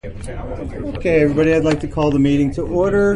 Okay, everybody, I'd like to call the meeting to order.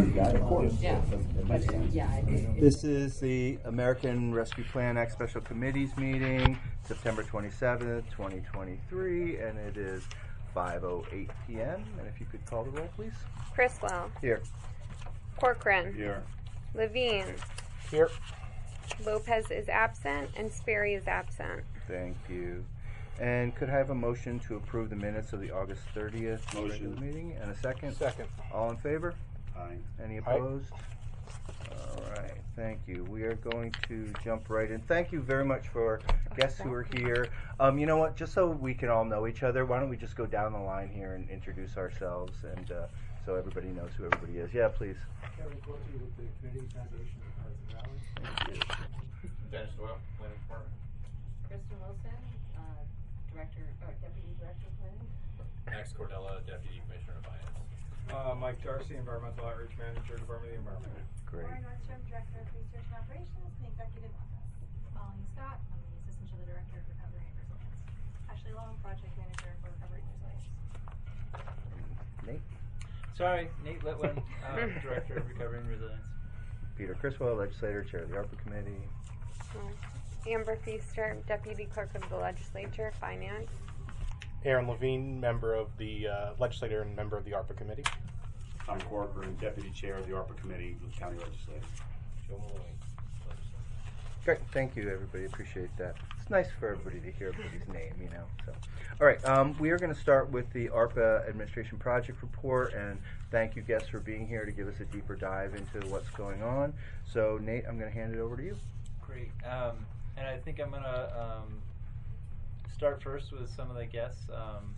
This is the American Rescue Plan Act Special Committees meeting, September 27th, 2023, and it is 5:08 p.m. And if you could call the roll, please. Criswell. Here. Corcoran. Here. Levine. Here. Lopez is absent, and Sperry is absent. Thank you. And could I have a motion to approve the minutes of the August 30th regular meeting? And a second? Second. All in favor? Aye. Any opposed? All right, thank you. We are going to jump right in. Thank you very much for guests who are here. You know what, just so we can all know each other, why don't we just go down the line here and introduce ourselves, and so everybody knows who everybody is. Yeah, please. Kevin Corky with the Community Foundation of Hudson Valley. Thank you. Dennis Doyle, Planning Department. Kristen Wilson, Deputy Director of Planning. Max Cordella, Deputy Commissioner of Finance. Mike Darcy, Environmental Outreach Manager, Department of the Environment. Great. Lauren Nordstrom, Director of Research and Operations in the Executive Office. Colleen Scott, I'm the Assistant to the Director of Recovery and Resilience. Ashley Long, Project Manager for Recovery and Resilience. Nate. Sorry, Nate Litwin, Director of Recovery and Resilience. Peter Criswell, Legislator, Chair of the ARPA Committee. Amber Feaster, Deputy Clerk of the Legislature, Finance. Aaron Levine, member of the legislator and member of the ARPA Committee. Tom Corcoran, Deputy Chair of the ARPA Committee with County Legislature. Joe Maloney, Legislator. Great, thank you, everybody. Appreciate that. It's nice for everybody to hear everybody's name, you know. So, all right, we are going to start with the ARPA Administration Project Report, and thank you, guests, for being here to give us a deeper dive into what's going on. So, Nate, I'm going to hand it over to you. Great. And I think I'm going to start first with some of the guests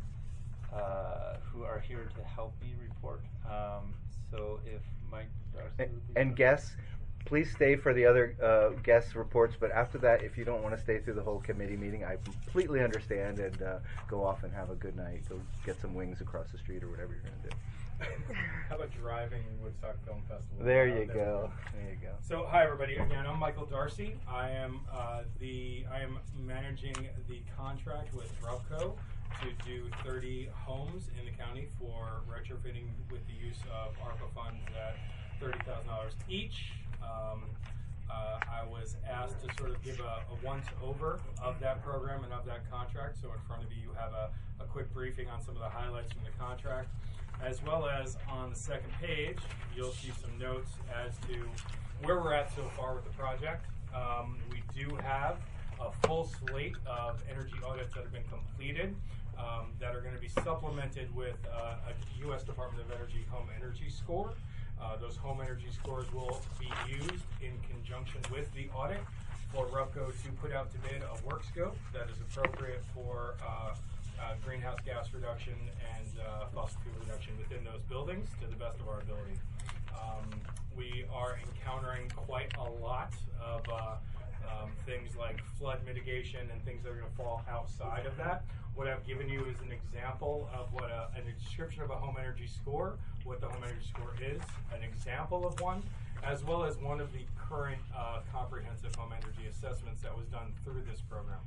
who are here to help me report. So if Mike Darcy and guests, please stay for the other guest reports, but after that, if you don't want to stay through the whole committee meeting, I completely understand, and go off and have a good night. Go get some wings across the street or whatever you're going to do. How about driving Woodstock Film Festival? There you go. There you go. So, hi everybody. Again, I'm Michael Darcy. I am managing the contract with RUBCO to do 30 homes in the county for retrofitting with the use of ARPA funds at $30,000 each. I was asked to sort of give a once-over of that program and of that contract. So in front of you, you have a quick briefing on some of the highlights from the contract. As well as on the second page, you'll see some notes as to where we're at so far with the project. We do have a full slate of energy audits that have been completed that are going to be supplemented with a U.S. Department of Energy home energy score. Those home energy scores will be used in conjunction with the audit for RUBCO to put out to bid a work scope that is appropriate for greenhouse gas reduction and fossil fuel reduction within those buildings to the best of our ability. We are encountering quite a lot of things like flood mitigation and things that are going to fall outside of that. What I've given you is an example of what a description of a home energy score, what the home energy score is, an example of one, as well as one of the current comprehensive home energy assessments that was done through this program.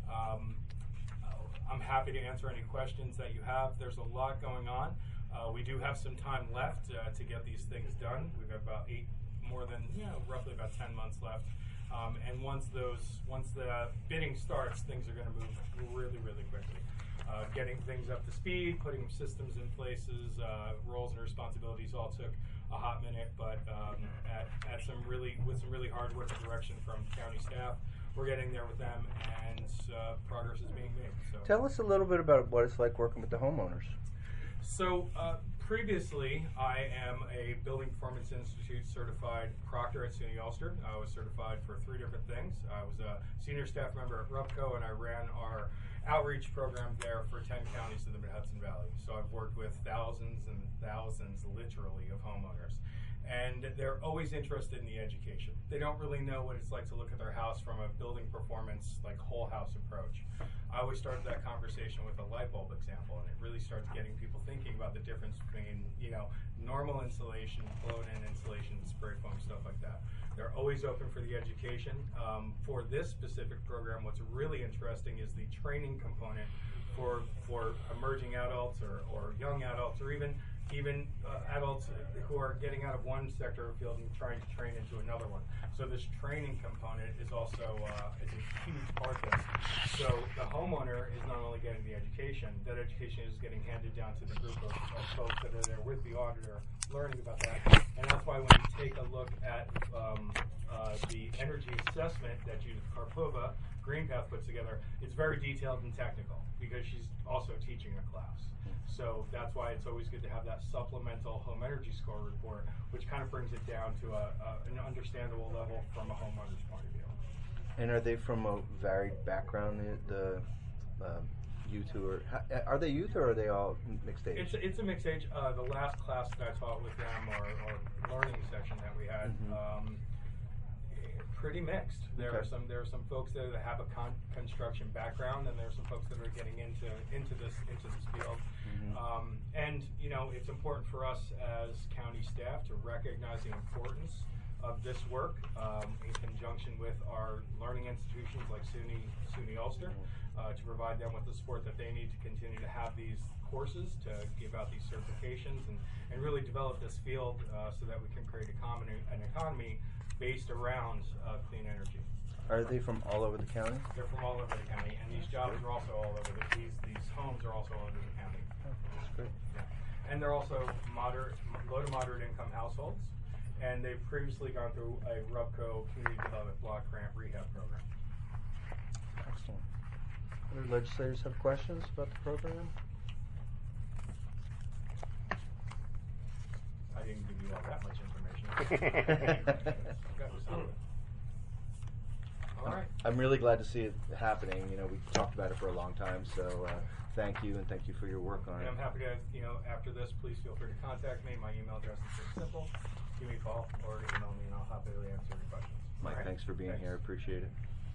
I'm happy to answer any questions that you have. There's a lot going on. We do have some time left to get these things done. We've got about roughly about 10 months left. And once the bidding starts, things are going to move really, really quickly. Getting things up to speed, putting systems in places, roles and responsibilities all took a hot minute, but with some really hard work and direction from county staff, we're getting there with them, and progress is being made. So. Tell us a little bit about what it's like working with the homeowners. So previously, I am a Building Performance Institute certified proctor at SUNY Ulster. I was certified for 3 different things. I was a senior staff member at RUBCO, and I ran our outreach program there for 10 counties in the Mid-Hudson Valley. So I've worked with thousands and thousands, literally, of homeowners. And they're always interested in the education. They don't really know what it's like to look at their house from a building performance, like whole house approach. I always started that conversation with a light bulb example, and it really starts getting people thinking about the difference between, normal insulation, blown-in insulation, spray foam, stuff like that. They're always open for the education. For this specific program, what's really interesting is the training component for emerging adults or young adults or even adults who are getting out of one sector of field and trying to train into another one. So this training component is also is a huge part of this. So the homeowner is not only getting the education, that education is getting handed down to the group of folks that are there with the auditor, learning about that. And that's why when you take a look at the energy assessment that Judith Karpova, GreenPath, puts together, it's very detailed and technical because she's also teaching a class. So that's why it's always good to have that supplemental home energy score report, which kind of brings it down to an understandable level from a homeowner's point of view. And are they from a varied background? The youth who are they youth or are they all mixed age? It's a mixed age. The last class that I taught with them or learning section that we had. Pretty mixed. There are some folks there that have a construction background, and there are some folks that are getting into this field. And you know, it's important for us as county staff to recognize the importance of this work in conjunction with our learning institutions like SUNY Ulster to provide them with the support that they need to continue to have these courses, to give out these certifications, and really develop this field so that we can create an economy based around clean energy. Are they from all over the county? They're from all over the county, and these jobs are also all over these homes are also all over the county. That's great. Yeah. And they're also low to moderate income households, and they've previously gone through a RUBCO Community Development Block Grant Rehab Program. Excellent. Other legislators have questions about the program? I didn't give you all that much information. All right. I'm really glad to see it happening. You know, we talked about it for a long time, so thank you, and thank you for your work on it. And I'm happy to, you know, after this, please feel free to contact me. My email address is very simple. Give me a call or email me, and I'll happily answer your questions. Mike, All right? thanks for being here. I appreciate it.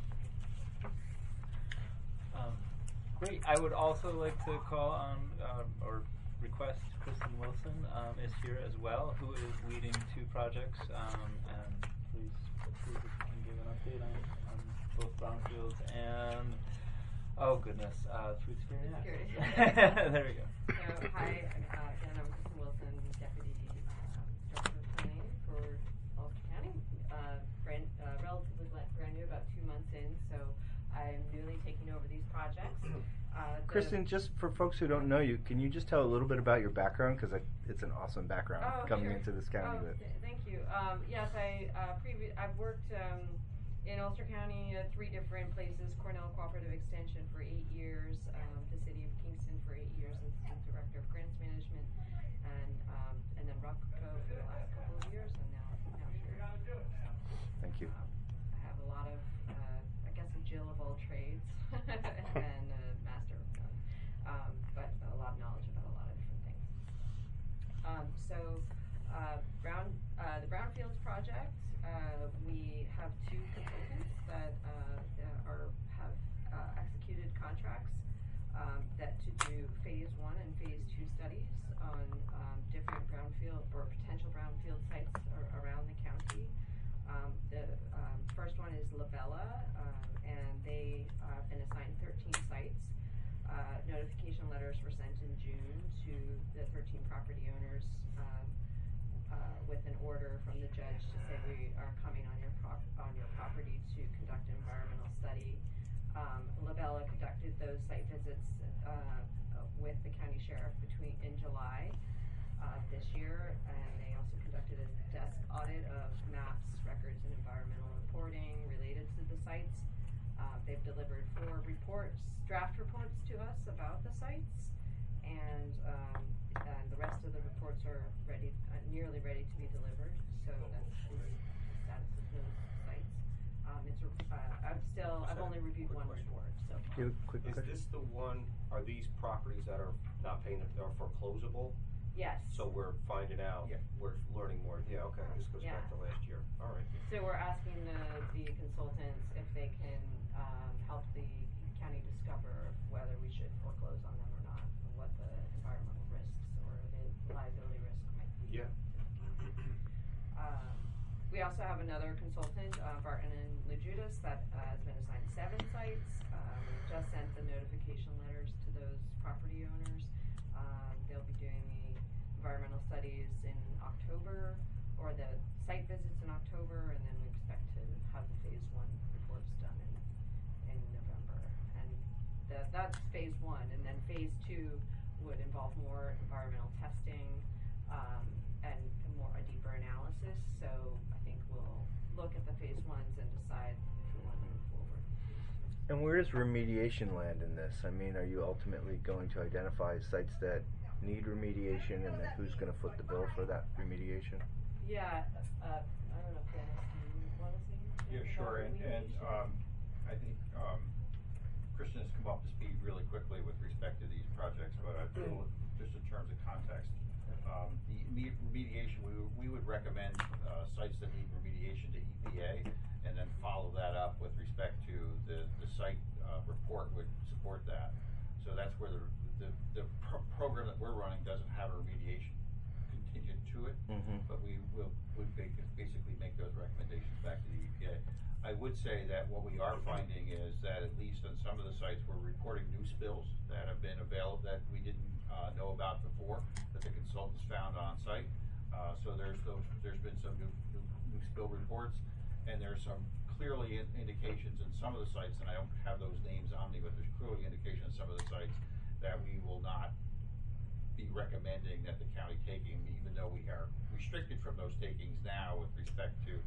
Great. I would also like to call on or request Kristen Wilson is here as well, who is leading 2 projects. And please if you can give an update on both brownfields and food security. There we go. So, hi, again, I'm Kristen Wilson, Deputy Director of Planning for Ulster County. Relatively brand new, about 2 months in, so I'm newly taking over these projects. Kristen, just for folks who don't know you, can you just tell a little bit about your background? Because it's an awesome background coming into this county. Thank you. Yes, I've worked in Ulster County at 3 different places: Cornell Cooperative Extension for 8 years, the City of Kingston for 8 years as Director of Grants Management, and then RUBCO for the last couple of years, and now here. Thank you. I have a lot of, I guess, a Jill of all trades and a master of none, but a lot of knowledge about a lot of different things. The Brownfields project, we have 2 consultants that have executed contracts that to do phase 1 and phase 2 studies on different brownfield or potential brownfield sites around the county. The first one is Labella, and they have been assigned 13 sites. Notification letters were sent in June to the 13 property owners with an order from the judge to say we are coming on your property to conduct an environmental study. Labella conducted those site visits with the county sheriff in July this year, and they also conducted a desk audit of maps, records, and environmental reporting related to the sites. They've delivered 4 draft reports to us about the sites, and the rest of the reports are nearly ready to be delivered. So that's the status of those sites. I've only reviewed 1 report. So Give a quick Is question. this the one? Are these properties that are not paying? Are foreclosable? yes. So we're finding out. Yeah. We're learning more. Yeah. Okay. This goes back to last year. All right. So we're asking the consultants if they can help the county discover whether we should foreclose on them or not, and what the environmental risks or the liability risk might be. Yeah. We also have another consultant, Barton and Lejudas, that has been assigned 7 sites. just sent the notification letters to those property owners. They'll be doing the environmental studies in October, or the site visits in October, and then we expect to have the phase 1 reports done in November. And that's phase 1, and then phase 2 would involve more environmental testing and a deeper analysis. So I think we'll look at the phase 1s and decide if we want to move forward. And where does remediation land in this? I mean, are you ultimately going to identify sites that need remediation, and then who's going to foot the bill for that remediation? Yeah, I don't know if Dennis, do you want to say anything Yeah, about sure. And remediation? I think Kristen has come up to speed really quickly with respect to these projects, but just in terms of context, the remediation, we would recommend sites that need remediation to EPA, and then follow that up with respect to the site report would support that. So that's where the program that we're running doesn't have a remediation contingent to it, but we would basically make those recommendations back to the EPA. I would say that what we are finding is that at least on some of the sites, we're reporting new spills that have been available that we didn't know about before, that the consultants found on site. So there's been some new spill reports, and there's some clearly indications in some of the sites, and I don't have those names on me, but there's clearly indications in some of the sites that we will not be recommending that the county taking, even though we are restricted from those takings now with respect to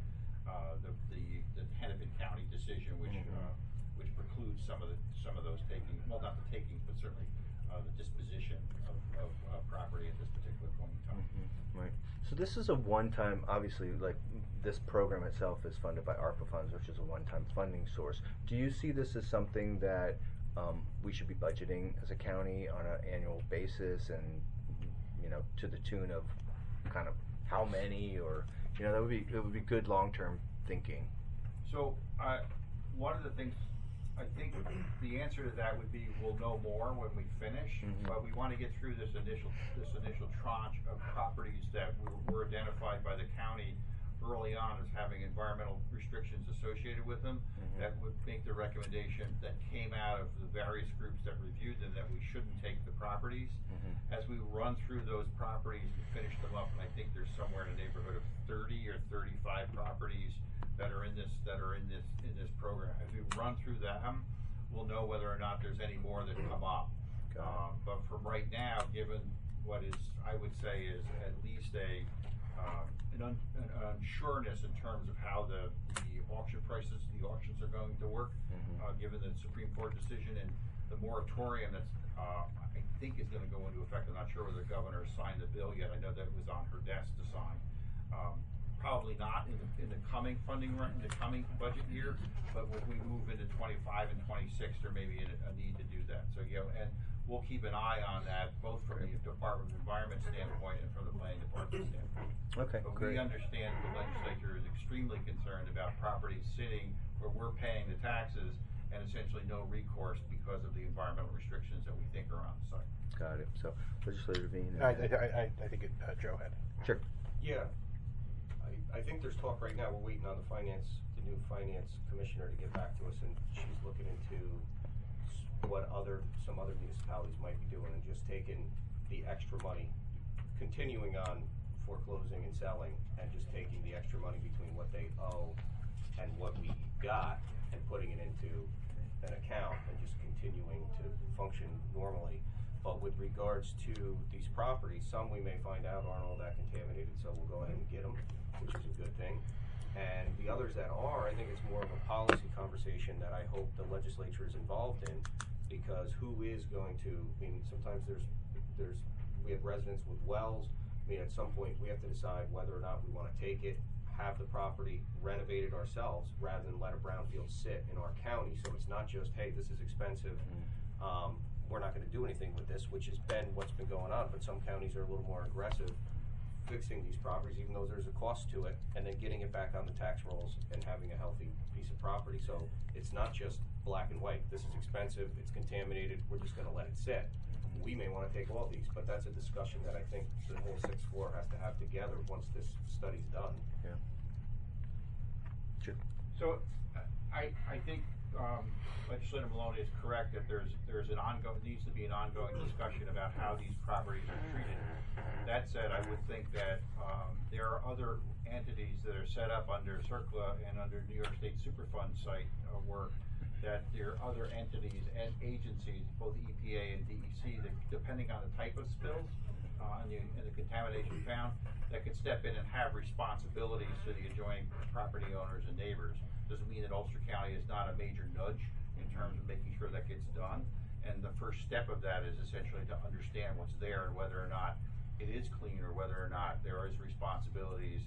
the Hennepin County decision, which precludes some of those takings. Well, not the takings, but certainly the disposition of property at this particular point in time. Right. So this is a one-time, obviously, like this program itself is funded by ARPA funds, which is a one-time funding source. Do you see this as something that we should be budgeting as a county on an annual basis, and to the tune of kind of how many, or it would be good long-term thinking. So one of the things, I think the answer to that would be we'll know more when we finish, but we want to get through this initial tranche of properties that were identified by the county early on as having environmental restrictions associated with them, that would make the recommendation that came out of the various groups that reviewed them that we shouldn't take the properties. As we run through those properties and finish them up, and I think there's somewhere in the neighborhood of 30 or 35 properties that are in this program. As we run through them, we'll know whether or not there's any more that come up. But from right now, given what is, I would say, is at least an unsureness in terms of how the auctions are going to work, given the Supreme Court decision and the moratorium that's I think is going to go into effect. I'm not sure whether the governor signed the bill yet. I know that it was on her desk to sign. Probably not in the coming funding run, in the coming budget year, but when we move into 25 and 26, there may be a need to do that. So and we'll keep an eye on that, both from the Department of Environment standpoint and from the Planning Department standpoint. Okay, but great. We understand the legislature is extremely concerned about properties sitting where we're paying the taxes and essentially no recourse because of the environmental restrictions that we think are on the site. Got it. So, Legislator Veen. I think Joe had. Sure. Yeah. I think there's talk right now, we're waiting on the new finance commissioner to get back to us, and she's looking into what some other municipalities might be doing, and just taking the extra money, continuing on foreclosing and selling, and just taking the extra money between what they owe and what we got, and putting it into an account, and just continuing to function normally. But with regards to these properties, some we may find out aren't all that contaminated, so we'll go ahead and get them, which is a good thing. And the others that are, I think it's more of a policy conversation that I hope the legislature is involved in, because who is going to, sometimes we have residents with wells. At some point we have to decide whether or not we want to take it, have the property renovated ourselves, rather than let a brownfield sit in our county. So it's not just, hey, this is expensive, we're not going to do anything with this, which has been what's been going on. But some counties are a little more aggressive fixing these properties, even though there's a cost to it, and then getting it back on the tax rolls and having a healthy piece of property. So it's not just black and white. This is expensive, it's contaminated, we're just going to let it sit. We may want to take all these, but that's a discussion that I think the whole sixth floor has to have together once this study's done. Yeah. Sure. So I think Legislator Maloney is correct that needs to be an ongoing discussion about how these properties are treated. That said, I would think that there are other entities that are set up under CERCLA and under New York State Superfund site work, that there are other entities and agencies, both EPA and DEC, that depending on the type of spills and the contamination found, that could step in and have responsibilities to the adjoining property owners and neighbors. Doesn't mean that Ulster County is not a major nudge in terms of making sure that gets done. And the first step of that is essentially to understand what's there and whether or not it is clean or whether or not there is responsibilities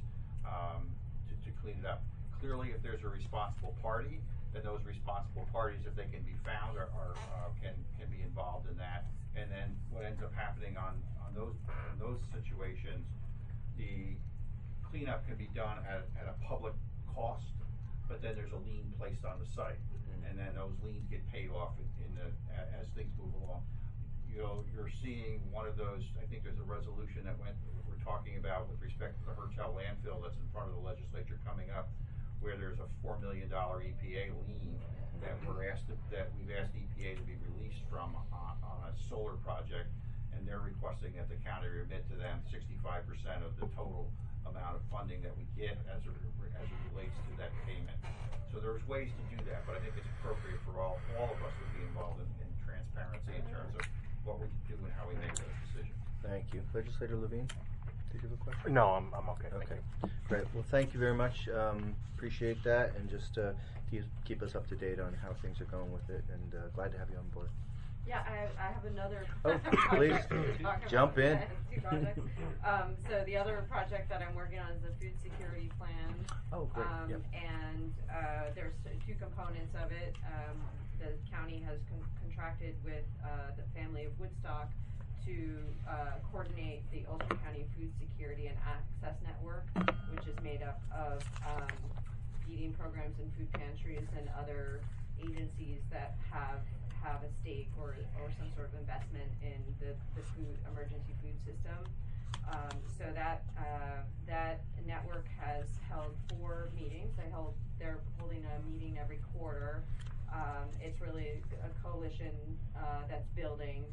to clean it up. Clearly, if there's a responsible party, then those responsible parties, if they can be found, can be involved in that. And then what ends up happening in those situations, the cleanup can be done at a public cost, but then there's a lien placed on the site, and then those liens get paid off as things move along. You're seeing one of those. I think there's a resolution that we're talking about with respect to the Hertel landfill that's in front of the legislature coming up, where there's a $4 million EPA lien that we've asked EPA to be released from on a solar project, and they're requesting that the county remit to them 65% of the total amount of funding that we get as it relates to that payment. So there's ways to do that, but I think it's appropriate for all of us to be involved in transparency in terms of what we can do and how we make those decisions. Thank you. Legislator Levine, did you have a question? No, I'm okay. Okay. Thank you. Great. Well, thank you very much. Appreciate that, and just keep us up to date on how things are going with it, and glad to have you on board. Yeah, I have another Oh, project please, to talk about. jump in. I have 2 projects. So the other project that I'm working on is the food security plan. Oh, great. Yep. And there's 2 components of it. The county has contracted with the family of Woodstock to coordinate the Ulster County Food Security and Access Network, which is made up of feeding programs and food pantries and other agencies that have a stake or some sort of investment in the emergency food system. So that network has held 4 meetings. They're holding a meeting every quarter. It's really a coalition that's building.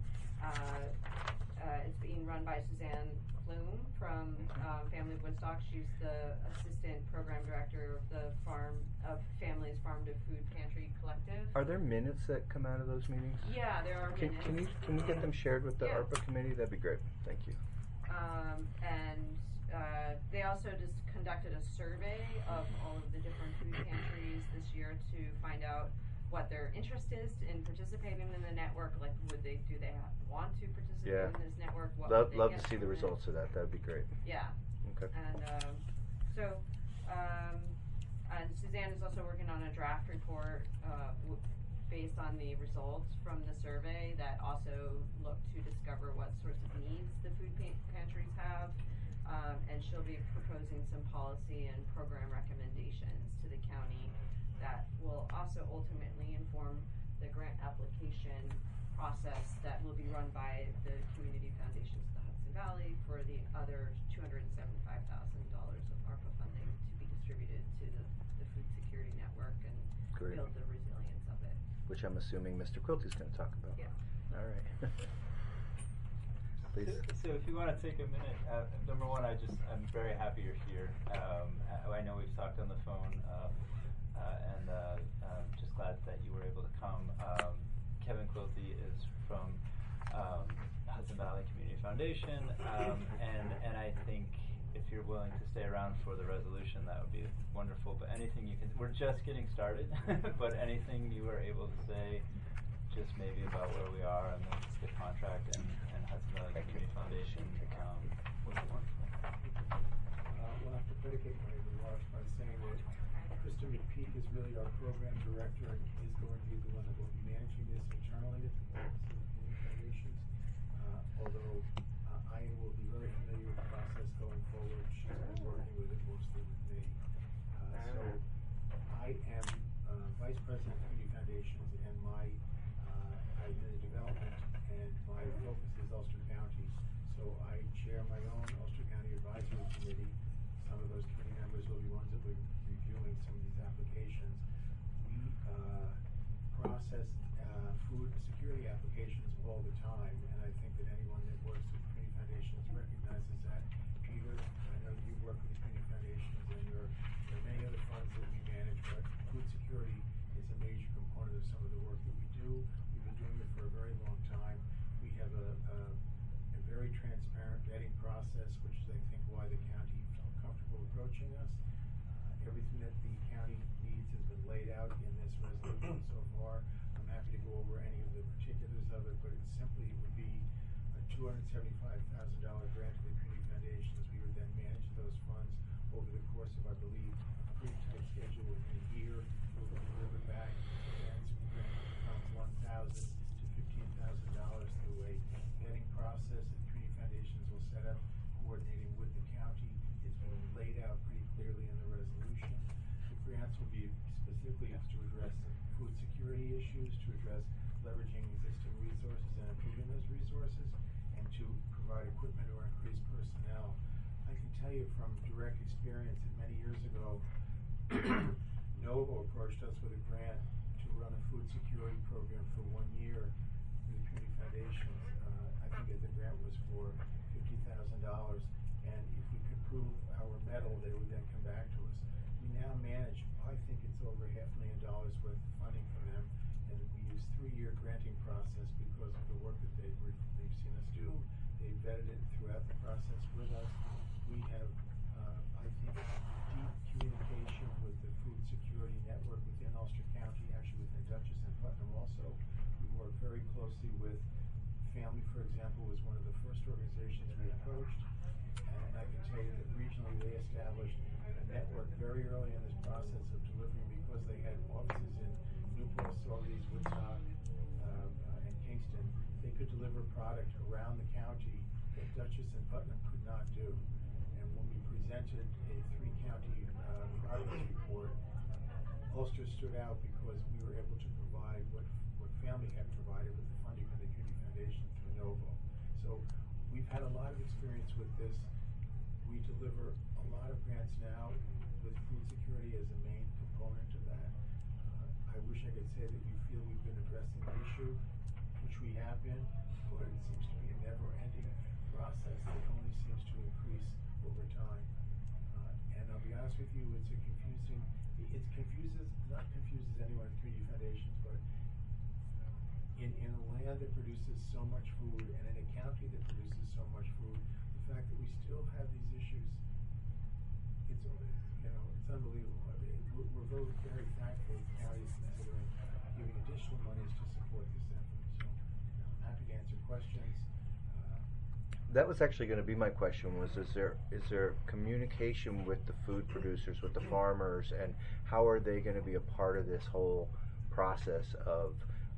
It's being run by Suzanne Plume from Family of Woodstock. She's the assistant program director of the Families Farm to Food Pantry Collective. Are there minutes that come out of those meetings? Yeah, there are minutes. Can you get them shared with the ARPA committee? That'd be great. Thank you. They also just conducted a survey of all of the different food pantries this year to find out what their interest is in participating in the network. Like, do they want to participate in this network? Love to see the results of that. That'd be great. Yeah. Okay. And and Suzanne is also working on a draft report based on the results from the survey that also look to discover what sorts of needs the food pantries have. And she'll be proposing some policy and program recommendations to the county that will also ultimately inform the grant application process that will be run by the Community Foundations of the Hudson Valley for the other $275,000 of ARPA funding to be distributed to the food security network and build the resilience of it. Which I'm assuming Mr. Quilty is going to talk about. Yeah. All right. Please. So if you want to take a minute, number one, I'm very happy you're here. I know we've talked on the phone, and I'm just glad that you were able to come. Kevin Quilty is from Hudson Valley Community Foundation, and I think if you're willing to stay around for the resolution, that would be wonderful. But anything you can, we're just getting started, but anything you were able to say, just maybe about where we are and the contract and Hudson Valley Community Foundation would be wonderful. We'll have to predicate my remarks by saying that Kristen McPeak is really our program director and is going to be the one that will be managing this internally at the Community Foundations. Although I will be very familiar with the process going forward. She's been working with it mostly with me. So I am Vice President of Community Foundations, and I'm in the development, and my focus is Ulster County. So I chair my own Ulster County Advisory Committee. Some of those committee members will be ones that will be reviewing some of these applications. process food security applications all the time, and I think that anyone that works with Community Foundations recognizes that. Peter, I know that you work with the Community Foundations, and there are many other funds that we manage, but food security is a major component of some of the work that we do. We've been doing it for a very long time. We have a very transparent vetting process, which is, I think, why the county felt comfortable approaching us. Everything that the county needs has been laid out in this resolution so far. I'm happy to go over any of the particulars of it, but it would be a $275,000 grant to the Community Foundations. We would then manage those funds over the course of, I believe, a pretty tight schedule within a year. We will deliver back grants from $1,000 to $15,000 through a vetting process that Community Foundations will set up, coordinating with the county. It's been laid out pretty clearly in the resolution. The grants will be specifically to address food security issues, to address leveraging existing resources and improving those resources, and to provide equipment or increase personnel. I can tell you from direct experience that many years ago, Novo approached us with a grant to run a food security program for 1 year for the Community Foundations. I think the grant was for $50,000, and if we could prove our mettle, they would then come back to us. We now manage, I think it's over $500,000 worth of funding from them, and we use 3-year granting process because of the work that they've seen us do. They've vetted it throughout the process with us. We have, I think, deep communication with the food security network within Ulster County, actually within Dutchess and Putnam also. We work very closely with Family, for example, was one of the first organizations we approached, and I can tell you that regionally they established a network very early in this process of delivering, because they had offices in Newport, Saugerties, Woodstock, and Kingston. They could deliver product around the county that Dutchess and Putnam could not do. And when we presented a 3-county progress report, Ulster stood out because we were able to provide what Family had provided with the funding from the Community Foundation through Novo. So we've had a lot of experience with this. We deliver a lot of grants now with food security as a main component of that. I wish I could say that we feel we've been addressing the issue, which we have been, but it seems to be a never-ending process that only seems to increase over time. And I'll be honest with you, not confuses anyone at Community Foundations, but in a land that produces so much food, and in a county that produces so much food, the fact that we still have these issues, it's unbelievable. I mean, we're very, very thankful that the county is considering giving additional monies to support this effort. So I'm happy to answer questions. That was actually going to be my question, was is there communication with the food producers, with the farmers, and how are they going to be a part of this whole process of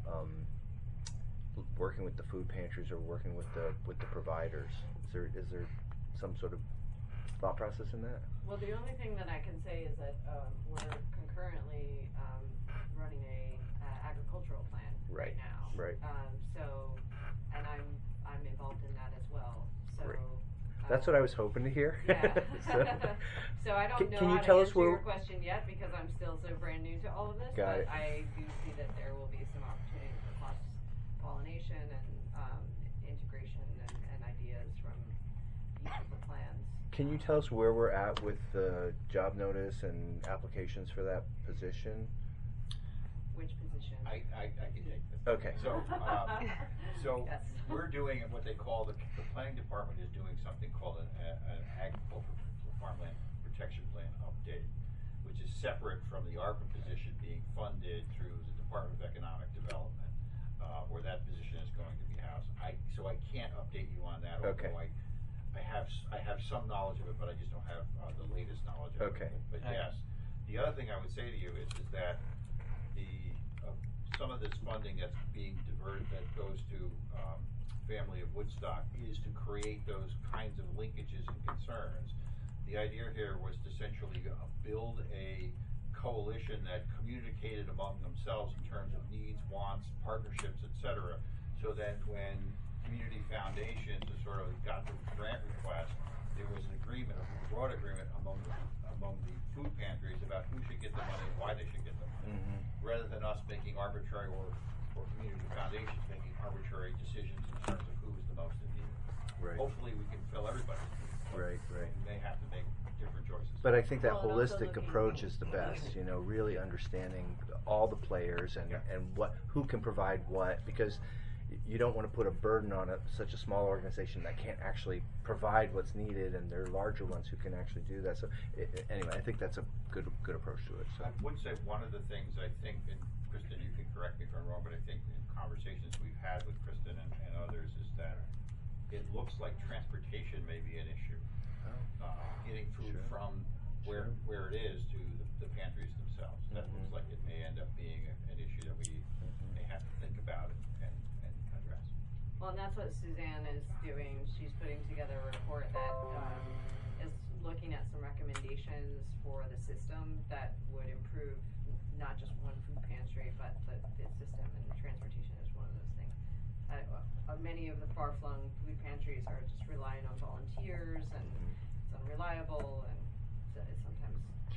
working with the food pantries or working with the providers? Is there some sort of thought process in that? Well, the only thing that I can say is that we're concurrently running a agricultural plan right now. Right. And I'm involved in that as well. So right. That's what I was hoping to hear. Yeah. So I don't know can you how tell to us answer where, your question yet, because I'm still so brand new to all of this. Got but it. I do see that there will be some opportunity for cross-pollination and integration and ideas from each of the plans. Can you tell us where we're at with the job notice and applications for that position? Which position? I can take this. Okay. So Yes. we're doing what they call, the planning department is doing something called an agricultural farmland protection plan update, which is separate from the ARPA position being funded through the Department of Economic Development, where that position is going to be housed. So I can't update you on that, although Okay. I have some knowledge of it, but I just don't have the latest knowledge of Okay. it. But yes, the other thing I would say to you is that some of this funding that's being diverted, that goes to Family of Woodstock, is to create those kinds of linkages and concerns. The idea here was to essentially build a coalition that communicated among themselves in terms of needs, wants, partnerships, etc., so that when Community Foundations sort of got the grant request, there was an agreement, a broad agreement among the food pantries about who should get the money and why they should get the money. rather than us making arbitrary or community foundations making arbitrary decisions in terms of who is the most in need. Right. Hopefully, we can fill everybody. Right. We may have to make different choices. But I think that Well, and also holistic looking- approach is the best. You know, really understanding all the players and who can provide what, because you don't want to put a burden on such a small organization that can't actually provide what's needed, and there are larger ones who can actually do that. So anyway, I think that's a good approach to it. So. I would say one of the things I think, and Kristen, you can correct me if I'm wrong, but I think in conversations we've had with Kristen and others is that it looks like transportation may be an issue. Getting food from where it is to the pantries themselves. That looks like it may end up being an issue that we may have to think about and address. Well, and that's what Suzanne is doing. She's putting together a report that is looking at some recommendations for the system that would improve not just one food pantry, but the system, and transportation is one of those things. Many of the far-flung food pantries are just relying on volunteers, and it's unreliable, and sometimes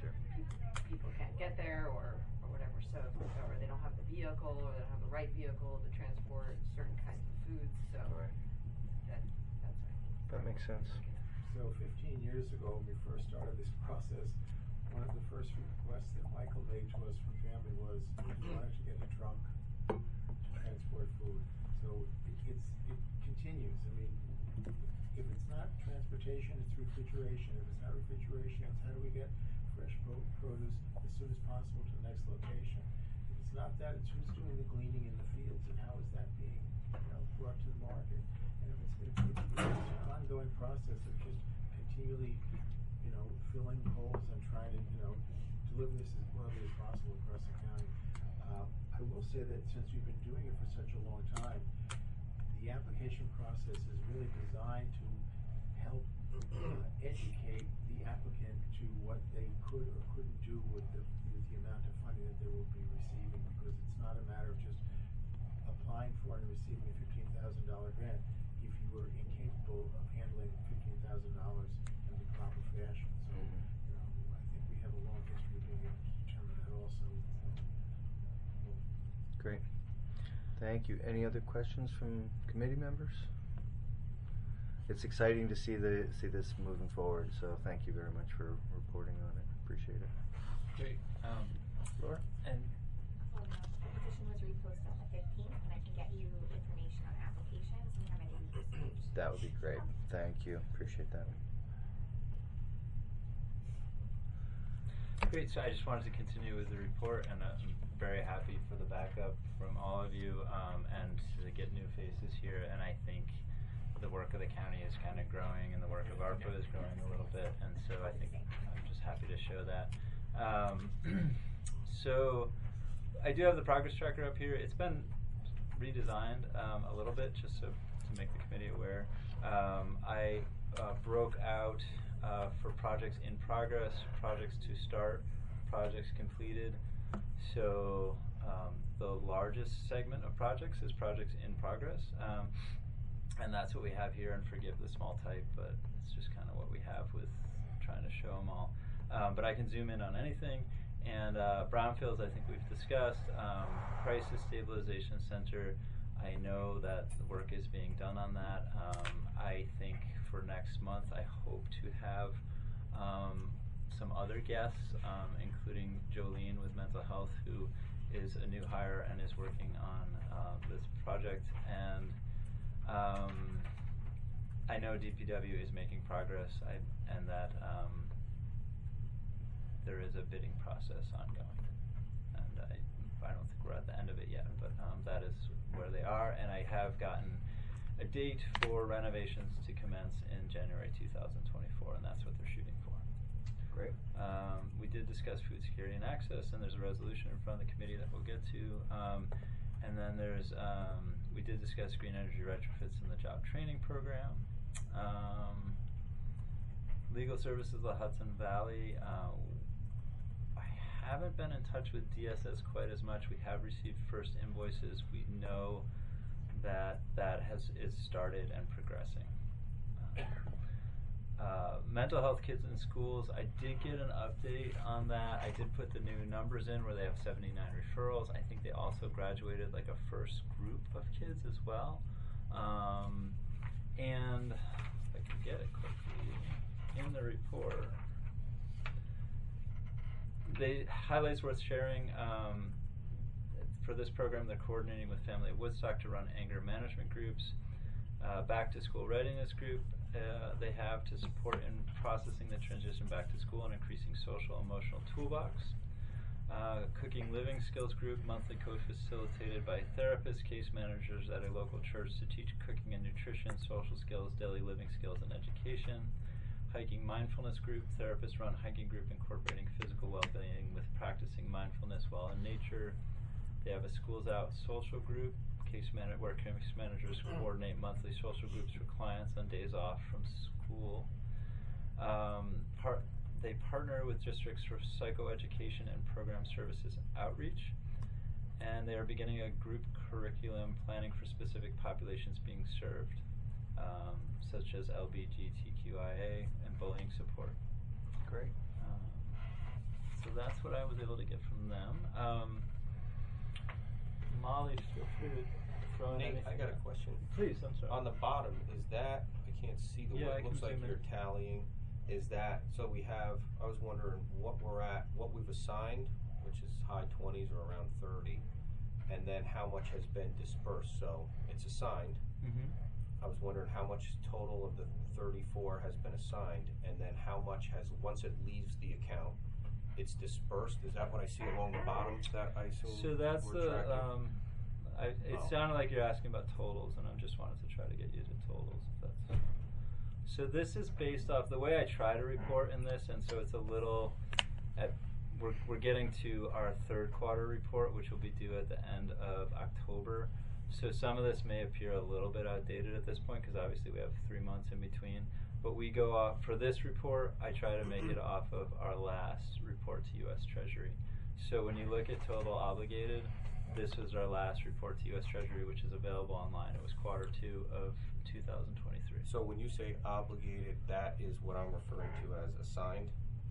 people can't get there or whatever. So, or they don't have the vehicle, or they don't have the right vehicle to transport certain kinds of foods. So that's right. That makes sense. So 15 years ago, when we first started this process, one of the first requests that Michael made to us from family was he wanted to get a trunk to transport food. So it continues. I mean, if it's not transportation, it's refrigeration. If it's not refrigeration, it's how do we get fresh produce as soon as possible to the next location. If it's not that, it's who's doing the gleaning in the fields and how is that being brought to the market. And if it's an ongoing process of just continually filling holes and trying to deliver this as broadly as possible across the county. I will say that since we've been doing it for such a long time, the application process is really designed to help educate the applicant to what they could or couldn't do with the amount of funding that they will be receiving, because it's not a matter of just applying for and receiving a $15,000 grant if you were incapable of handling $15,000 in the proper fashion. So, I think we have a long history of being able to determine that also. Great. Thank you. Any other questions from committee members? It's exciting to see this moving forward. So thank you very much for reporting on it. Appreciate it. Great. Laura? And the petition was reposted on the 15th, and I can get you information on applications and how many we received. That would be great. Thank you. Appreciate that. Great. So I just wanted to continue with the report, and I'm very happy for the backup from all of you, and to get new faces here. And I think the work of the county is kind of growing, and the work of ARPA is growing a little bit. And so I think I'm just happy to show that. So I do have the progress tracker up here. It's been redesigned a little bit just to make the committee aware. I broke out for projects in progress, projects to start, projects completed. So the largest segment of projects is projects in progress. And that's what we have here, and forgive the small type, but it's just kind of what we have with trying to show them all. But I can zoom in on anything. And brownfields, I think we've discussed. Crisis Stabilization Center, I know that the work is being done on that. I think for next month, I hope to have some other guests, including Jolene with mental health, who is a new hire and is working on this project. And I know DPW is making progress, and that there is a bidding process ongoing. And I don't think we're at the end of it yet, but that is where they are. And I have gotten a date for renovations to commence in January 2024, and that's what they're shooting for. Great. We did discuss food security and access, and there's a resolution in front of the committee that we'll get to. And then there's, we did discuss green energy retrofits in the job training program. Legal services of the Hudson Valley. I haven't been in touch with DSS quite as much. We have received first invoices. We know that is started and progressing. mental health kids in schools, I did get an update on that. I did put the new numbers in where they have 79 referrals. I think they also graduated like a first group of kids as well. And if I can get it quickly in the report, they highlights worth sharing. For this program, they're coordinating with Family of Woodstock to run anger management groups, back to school readiness group. They have to support in processing the transition back to school and increasing social emotional toolbox. Cooking living skills group, monthly coach facilitated by therapists, case managers at a local church to teach cooking and nutrition, social skills, daily living skills, and education. Hiking mindfulness group, therapists run hiking group incorporating physical well-being with practicing mindfulness while in nature. They have a schools out social group, where case managers coordinate monthly social groups for clients on days off from school. They partner with districts for psychoeducation and program services outreach, and they are beginning a group curriculum planning for specific populations being served, such as LGBTQIA and bullying support. Great. So that's what I was able to get from them. Molly, feel free to throw in Nate, anything. I got a question. Please, I'm sorry. On the bottom, is that, I can't see the Yeah, what I it looks can like zoom in. you're tallying. Is that, so we have, I was wondering what we're at, what we've assigned, which is high 20s or around 30, and then how much has been dispersed. So it's assigned. Mm-hmm. I was wondering how much total of the 34 has been assigned, and then how much has, once it leaves the account, it's dispersed. Is that what I see along the bottom that I assume So that's we're tracking? It sounded like you're asking about totals, and I just wanted to try to get you to totals. If that's so. This is based off the way I try to report in this, and so it's a little. We're getting to our third quarter report, which will be due at the end of October. So some of this may appear a little bit outdated at this point because obviously we have 3 months in between. But we go off, for this report, I try to make it off of our last report to U.S. Treasury. So when you look at total obligated, this was our last report to U.S. Treasury, which is available online. It was quarter 2 of 2023. So when you say obligated, that is what I'm referring to as assigned?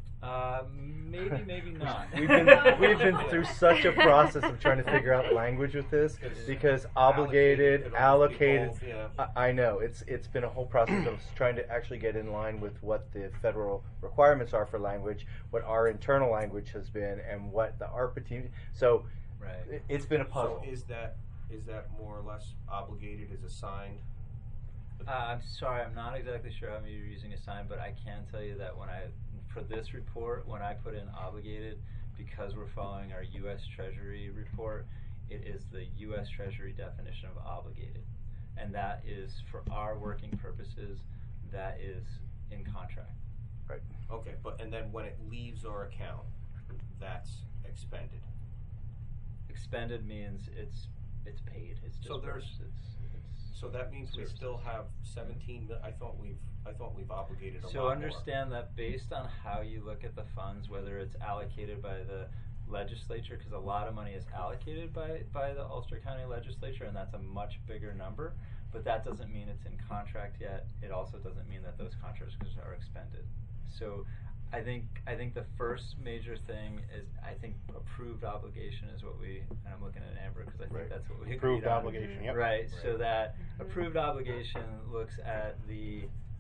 Maybe, maybe not. We've been through such a process of trying to figure out language with this because obligated, allocated. Yeah. I know it's been a whole process of trying to actually get in line with what the federal requirements are for language, what our internal language has been, and what the ARPA team. So right. It's been a puzzle. So is that more or less obligated as assigned? I'm sorry, I'm not exactly sure how you're using assigned, but I can tell you that for this report, when I put in obligated, because we're following our U.S. Treasury report, it is the U.S. Treasury definition of obligated. And that is, for our working purposes, that is in contract. Right. Okay, and then when it leaves our account, that's expended. Expended means it's paid. It's So dispersed. So that means we still have 17. I thought we've obligated a lot So more. understand that based on how you look at the funds, whether it's allocated by the legislature, because a lot of money is allocated by the Ulster County Legislature, and that's a much bigger number. But that doesn't mean it's in contract yet. It also doesn't mean that those contracts are expended. So I think the first major thing is approved obligation is what and I'm looking at Amber because I think that's what we agreed Approved on. obligation, yep. Right, so that approved obligation looks at the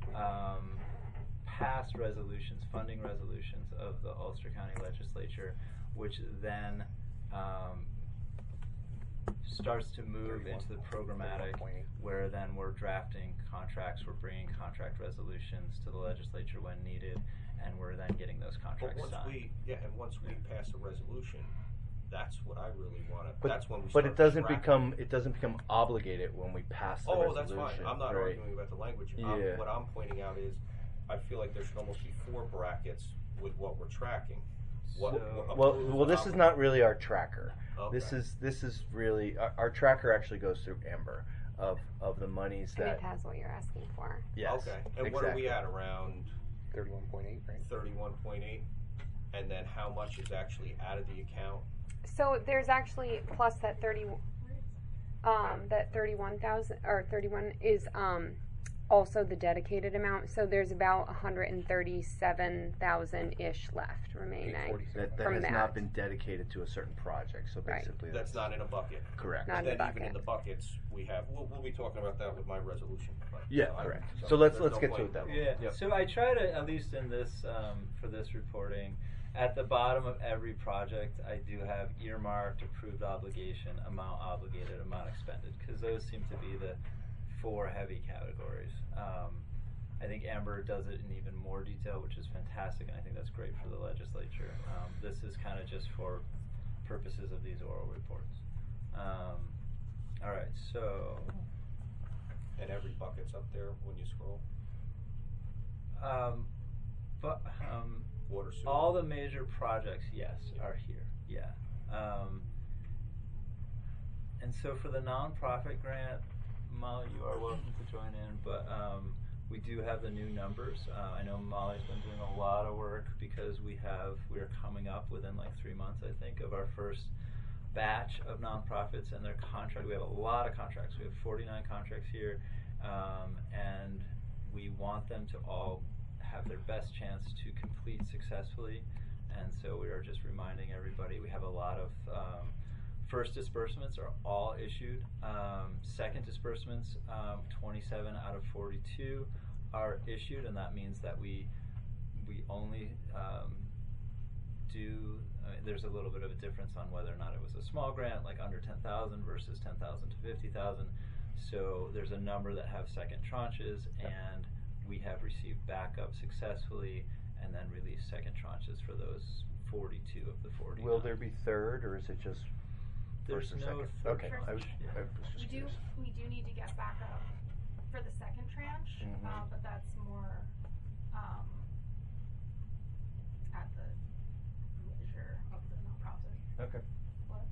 past resolutions, funding resolutions of the Ulster County Legislature, which then starts to move into the programmatic, where then we're drafting contracts, we're bringing contract resolutions to the legislature when needed, and we're then getting those contracts signed. Once we pass a resolution, that's what I really want to. But, that's when we. But start it doesn't tracking. become obligated when we pass the resolution. That's fine. I'm not right. arguing about the language. Yeah. What I'm pointing out is, I feel like there should almost be 4 brackets with what we're tracking. Well, this is not really our tracker. Okay. This is really our tracker actually goes through Amber of the monies And that. it has what you're asking for. Yes. Okay. And exactly. what are we at? Around 31.8, right? 31.8, and then how much is actually out of the account? So there's actually plus that 31,000 or 31 is also the dedicated amount. So there's about 137,000-ish left remaining That from has that. not been dedicated to a certain project. So Right. basically, That's not in a bucket. correct. Not in Then the even in the buckets, we have, we'll be talking about that with my resolution. But, Yeah, I- correct. So let's there's no get to point. it that way. Yeah. Yep. So I try to, at least in this, for this reporting, at the bottom of every project, I do have earmarked, approved obligation, amount obligated, amount expended, because those seem to be the 4 heavy categories. I think Amber does it in even more detail, which is fantastic, and I think that's great for the legislature. This is kind of just for purposes of these oral reports. All right, so. And every bucket's up there when you scroll. Water, sewer. All the major projects, yes, are here. Yeah. And so for the nonprofit grant, Molly, you are welcome to join in, but we do have the new numbers. I know Molly's been doing a lot of work because we're coming up within like 3 months, I think, of our first batch of nonprofits and their contract. We have a lot of contracts. We have 49 contracts here, and we want them to all have their best chance to complete successfully. And so we are just reminding everybody, we have a lot of first disbursements are all issued. Second disbursements, 27 out of 42 are issued, and that means that we only do, there's a little bit of a difference on whether or not it was a small grant, like under 10,000 versus 10,000 to 50,000. So there's a number that have second tranches, and we have received backup successfully and then released second tranches for those 42 of the 40. Will there be third, or is it just There's first or no second? third Okay, tranche. I was Yeah. just We curious. need to get back up for the second tranche, Mhm. but that's more at the leisure of the nonprofit. Okay. What?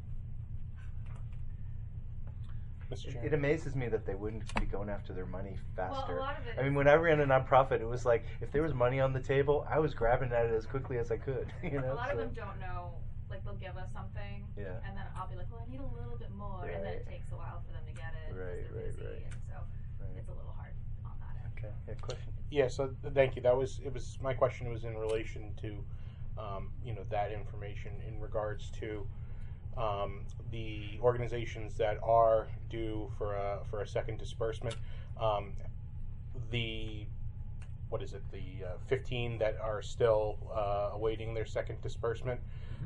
Mr. Chairman. It amazes me that they wouldn't be going after their money faster. lot of it I mean, is- when I ran a nonprofit, it was like if there was money on the table, I was grabbing at it as quickly as I could. You know, A lot of so- them don't know, like they'll give us something, Yeah. and then I'll be like, well, I need a little bit more, and then it Right. takes a while for them to get it, 'cause Right, they're right, busy, right. and so Right. it's a little hard on that end. Okay. Yeah, question. Yeah, so thank you. It was my question was in relation to, that information in regards to the organizations that are due for a second disbursement. The 15 that are still awaiting their second disbursement.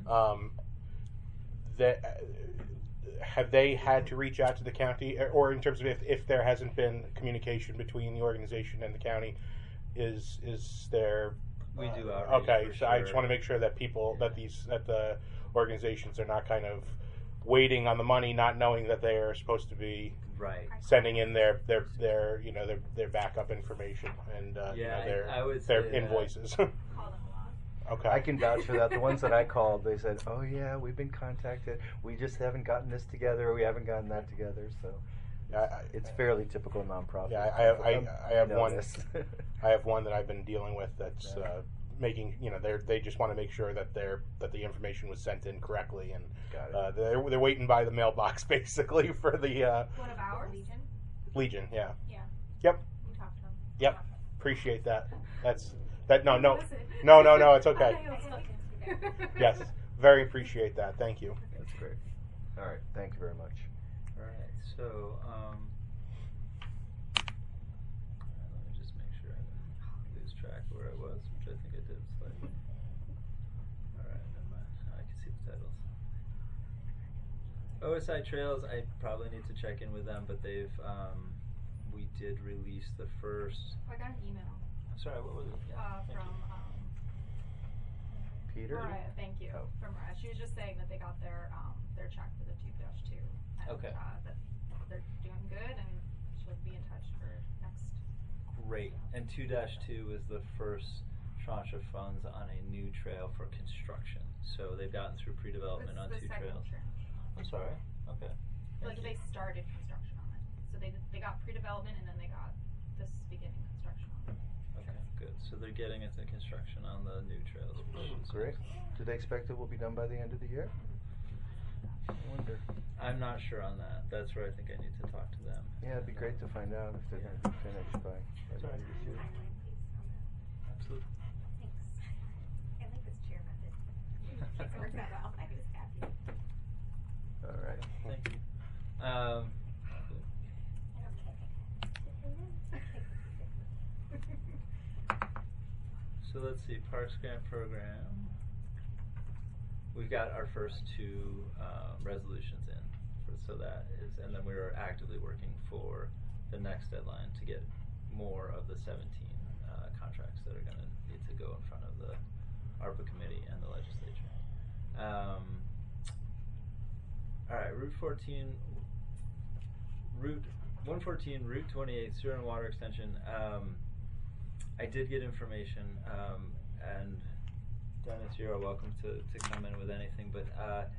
That have they had to reach out to the county, or in terms of if there hasn't been communication between the organization and the county, is there? We do outreach, Okay, for so I just sure. want to make sure that that the organizations are not kind of waiting on the money, not knowing that they are supposed to be Right. sending in their backup information and Yeah, their I would their say that. invoices. Call them a lot. Okay. I can vouch for that. The ones that I called, they said, "Oh yeah, we've been contacted. We just haven't gotten this together. Or we haven't gotten that together." So it's fairly typical nonprofit. Yeah, I have know one. this. I have one that I've been dealing with that's making. They just want to make sure that the information was sent in correctly, and Got it. they're waiting by the mailbox basically for the One of ours? Legion. Yeah. Yeah. Yep. We talked to them. Yep. Appreciate that. No. What was it? No. It's okay. I was looking. Yes. Very appreciate that. Thank you. That's great. All right. Thank you very much. All right. So, let me just make sure I didn't lose track of where I was, which I think I did slightly. All right. Never mind. I can see the titles. OSI Trails, I probably need to check in with them, but they've, we did release the first. I got an email. Sorry, what was it? Yeah, thank From you. Peter? Mariah, thank you. Oh. From Mariah. She was just saying that they got their check for the 2-2. And, Okay. that they're doing good, and she'll be in touch for next. Great. And 2-2 is the first tranche of funds on a new trail for construction. So they've gotten through pre-development on the 2 second trails. tranche. I'm sorry. Okay. Like they started construction on it. So they got pre-development, and then they got this beginning construction on it. Okay, good. So they're getting into construction on the new trails. which is Great. Do they expect it will be done by the end of the year? I wonder. I'm not sure on that. That's where I think I need to talk to them. Yeah, it'd be great to find out if they're going to be finished by the end of this year. Absolutely. Thanks. I like this chair method. It works out well. I can just tap you. All right. Thank you. So let's see, Parks Grant Program. We've got our first two resolutions in, so that is, and then we are actively working for the next deadline to get more of the 17 contracts that are going to need to go in front of the ARPA committee and the legislature. All right, Route 114, Route 28, sewer and water extension. I did get information, and Dennis, you're welcome to come in with anything, but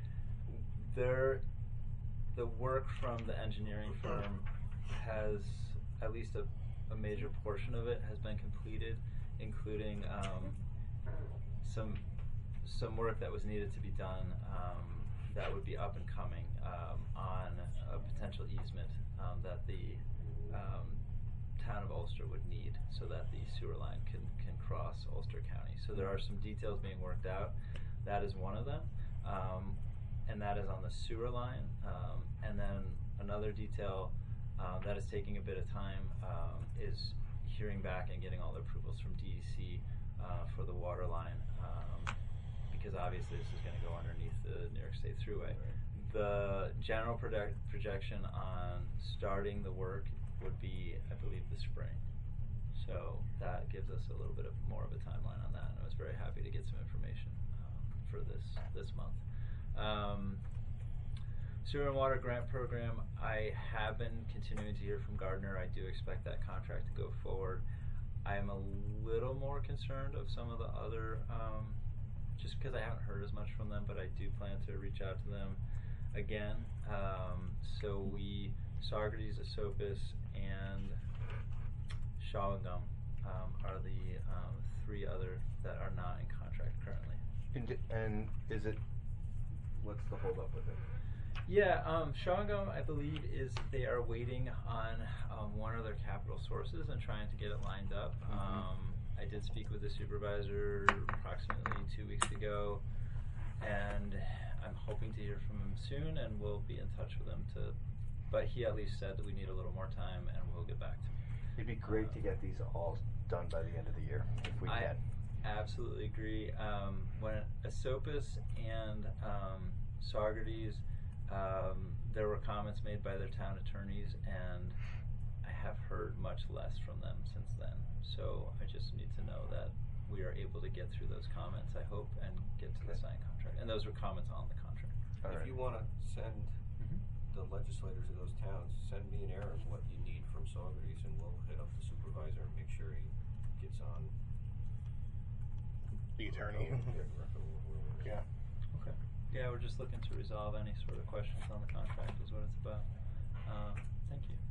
the work from the engineering firm has, at least a major portion of it has been completed, including some work that was needed to be done that would be up and coming on a potential easement that the town of Ulster would need so that the sewer line can cross Ulster County. So there are some details being worked out. That is one of them, and that is on the sewer line. And then another detail that is taking a bit of time is hearing back and getting all the approvals from DEC for the water line, because obviously this is going to go underneath the New York State Thruway. The general projection on starting the work would be, I believe, the spring. So that gives us a little bit more of a timeline on that, and I was very happy to get some information for this month. Sewer and Water Grant Program, I have been continuing to hear from Gardner. I do expect that contract to go forward. I am a little more concerned of some of the other, just because I haven't heard as much from them, but I do plan to reach out to them again. So Saugerties, Esopus, and Shawangum are the three other that are not in contract currently. And is it, what's the hold up with it? Yeah, Shawangum, I believe, they are waiting on one of their capital sources and trying to get it lined up. I did speak with the supervisor approximately 2 weeks ago, and I'm hoping to hear from him soon, and we'll be in touch with him but he at least said that we need a little more time, and we'll get back to me. It'd be great to get these all done by the end of the year, if we can. Absolutely agree. When Esopus and Saugerties, there were comments made by their town attorneys, and I have heard much less from them since then. So I just need to know that we are able to get through those comments, I hope, and get to the signed contract. And those were comments on the contract. If you want to send the legislators of those towns, send me an error of what you need from Saugerties, and we'll hit up the supervisor and make sure he gets on. The attorney. Yeah. Okay. Yeah, we're just looking to resolve any sort of questions on the contract is what it's about. Thank you.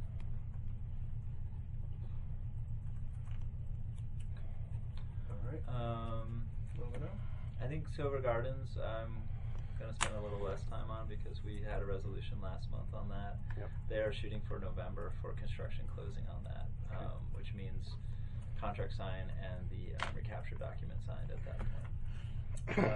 All right. Moving on. I think Silver Gardens, I'm going to spend a little less time on because we had a resolution last month on that. Yep. They are shooting for November for construction closing on that, which means contract sign and the recapture document signed at that point.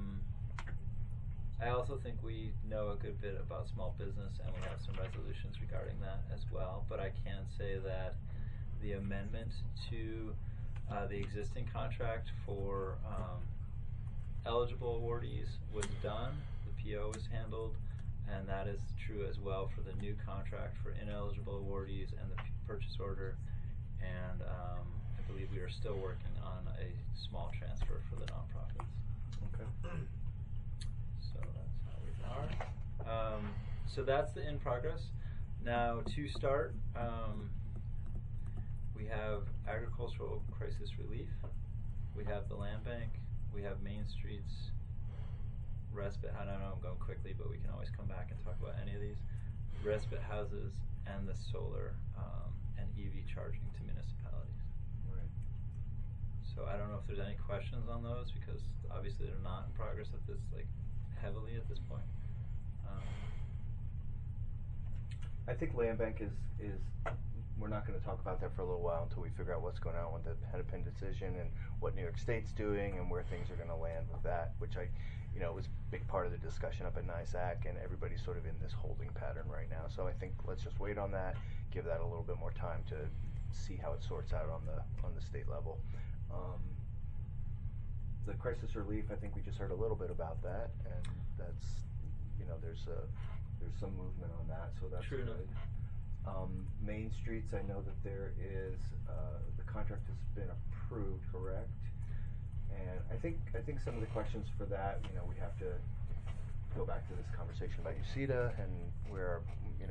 I also think we know a good bit about small business, and we have some resolutions regarding that as well. But I can say that the amendment to the existing contract for eligible awardees was done. The PO was handled, and that is true as well for the new contract for ineligible awardees and the purchase order. And I believe we are still working on a small transfer for the nonprofits. Okay. So that's how we are. So that's the in progress. Now to start, we have agricultural crisis relief. We have the land bank. We have Main Street's respite. I don't know, I'm going quickly, but we can always come back and talk about any of these. Respite houses and the solar and EV charging to municipalities. Right. So I don't know if there's any questions on those because obviously they're not in progress at this heavily at this point. I think land bank is we're not going to talk about that for a little while until we figure out what's going on with the Hennepin decision and what New York State's doing and where things are going to land with that, which was a big part of the discussion up at NISAC, and everybody's sort of in this holding pattern right now. So I think let's just wait on that, give that a little bit more time to see how it sorts out on the state level. The crisis relief, I think we just heard a little bit about that, and that's, there's some movement on that, so that's True. good. Main Streets, I know that there is the contract has been approved, correct? And I think some of the questions for that, we have to go back to this conversation about UCEDA and where,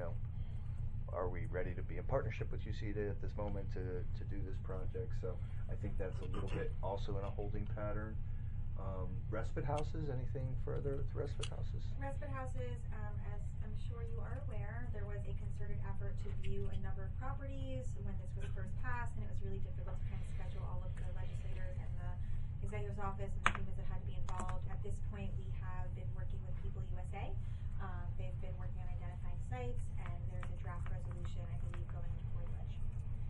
are we ready to be in partnership with UCEDA at this moment to do this project? So I think that's a little bit also in a holding pattern. Respite houses, anything further with respite houses? Respite houses, as I'm sure you are aware, there was a concerted effort to view a number of properties when this was first passed, and it was really difficult to kind of schedule all of the legislators and the executive's office and the teams that had to be involved. At this point, we have been working with People USA. They've been working on identifying sites, and there's a draft resolution, I believe, going before the ledge.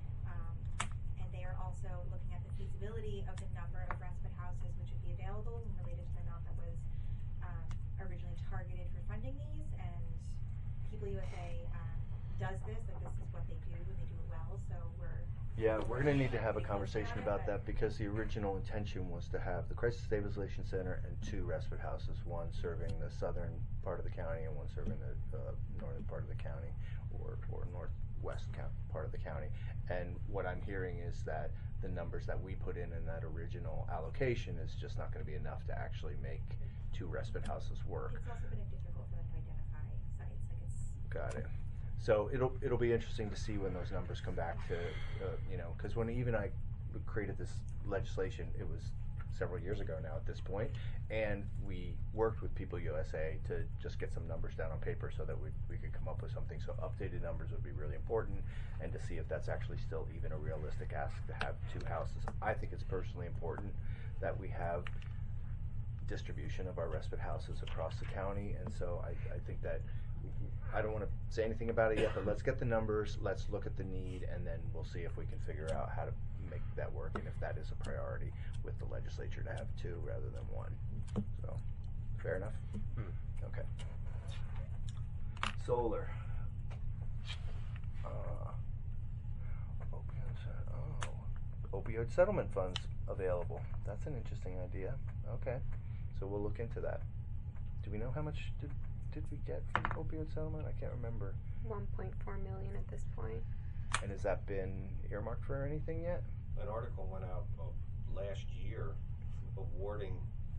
And they are also looking at the feasibility of the number of respite houses which would be available and related to the amount that was originally targeted for funding these. And People USA does this, like this is what they do, and they do it well, so we're going to need to have a conversation about that, because the original intention was to have the Crisis Stabilization Center and 2 respite houses, one serving the southern part of the county and one serving the northern part of the county, or northwest part of the county. And what I'm hearing is that the numbers that we put in that original allocation is just not going to be enough to actually make 2 respite houses work. it's also been difficult for them to identify sites. Got it. So it'll be interesting to see when those numbers come back to, because when even I created this legislation, it was several years ago now at this point, and we worked with People USA to just get some numbers down on paper so that we could come up with something. So updated numbers would be really important, and to see if that's actually still even a realistic ask to have 2 houses. I think it's personally important that we have distribution of our respite houses across the county, and so I think that I don't want to say anything about it yet, but let's get the numbers, let's look at the need, and then we'll see if we can figure out how to make that work, and if that is a priority with the legislature to have 2 rather than 1. So, fair enough? Okay. Solar. Opioid settlement funds available. That's an interesting idea. Okay. So we'll look into that. Do we know how much did we get from opioid settlement? I can't remember. 1.4 million at this point. And has that been earmarked for anything yet? An article went out last year awarding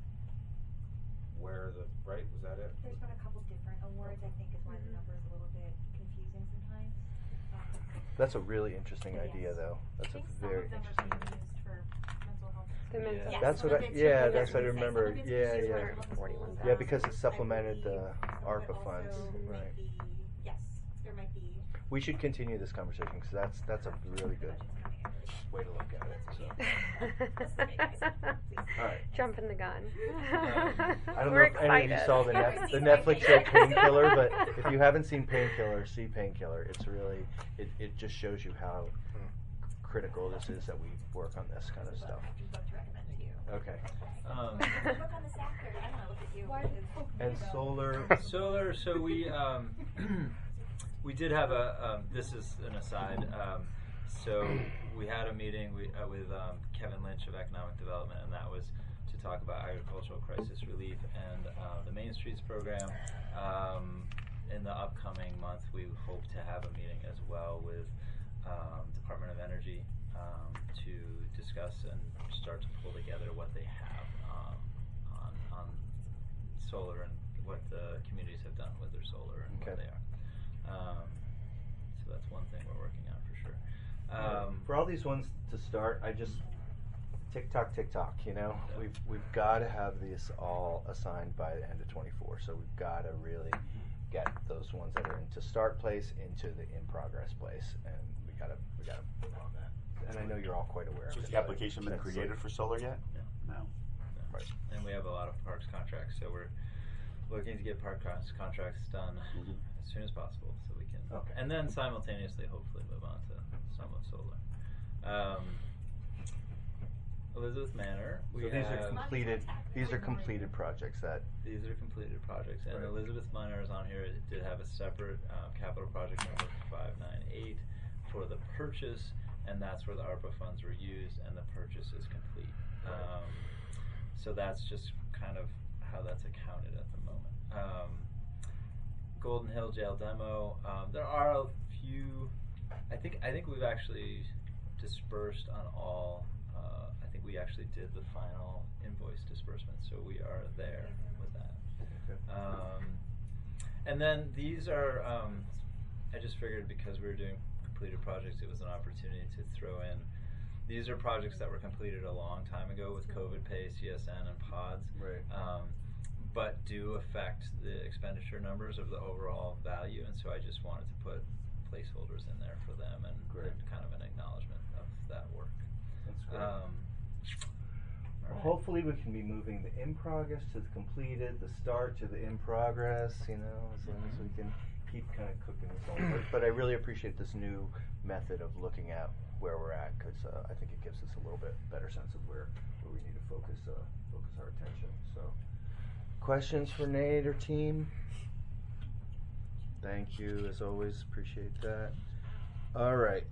was that it? There's been a couple different awards, I think, is why the number is a little bit confusing sometimes. That's a really interesting idea, though. That's a very some of interesting them are idea. being used for mental health. The mental Yes, That's some what of I, it's yeah, for that's what I mental health. remember. Some of it's Yeah, for yeah. mental health. Yeah, because it I supplemented the believe ARPA some of it funds, also might right. be- yes, there might be. We should continue this conversation, because that's a really good way to look at it. So. All right. Jumping the gun. I don't We're know if any of you excited. saw the Netflix show Painkiller, but if you haven't seen Painkiller, see Painkiller. It's really, it just shows you how critical this is that we work on this kind of stuff. Okay. Look on the Sacker. I don't know. Look at you. And solar. Solar. So we we did have this is an aside. So we had a meeting with Kevin Lynch of Economic Development, and that was to talk about agricultural crisis relief and the Main Streets program. In the upcoming month, we hope to have a meeting as well with Department of Energy to discuss and start to pull together what they have on solar and what the communities have done with their solar and where they are. So that's one thing we're working on for sure. For all these ones to start, I just tick tock, you know. Yeah. We've got to have these all assigned by the end of 24. So we've got to really get those ones that are into start place into the in progress place, and we gotta move on that. And I know you're all quite aware. So of has it, the application but been that's created like- for solar yet? No. No. Right. And we have a lot of parks contracts, so we're looking to get park contracts done as soon as possible, so we can, Okay. and then simultaneously, hopefully, move on to some of solar. Elizabeth Manor. So these are completed. These are completed projects that. These are completed projects, and Right. Elizabeth Manor is on here. It did have a separate capital project number 598 for the purchase, and that's where the ARPA funds were used, and the purchase is complete. So that's just kind of how that's accounted at the moment. Golden Hill Jail demo. There are a few. I think we've actually dispersed on all. I think we actually did the final invoice disbursement, so we are there with that. Okay. And then these are. I just figured because we were doing completed projects, it was an opportunity to throw in. These are projects that were completed a long time ago with COVID Pay, CSN, and PODS. Right. But do affect the expenditure numbers of the overall value, and so I just wanted to put placeholders in there for them and kind of an acknowledgement of that work. That's great. All Well, right. hopefully we can be moving the in progress to the completed, the start to the in progress, you know, as long as we can keep kind of cooking this on. But I really appreciate this new method of looking at where we're at, because I think it gives us a little bit better sense of where we need to focus our attention. So, questions for Nate or team? Thank you, as always, appreciate that. All right,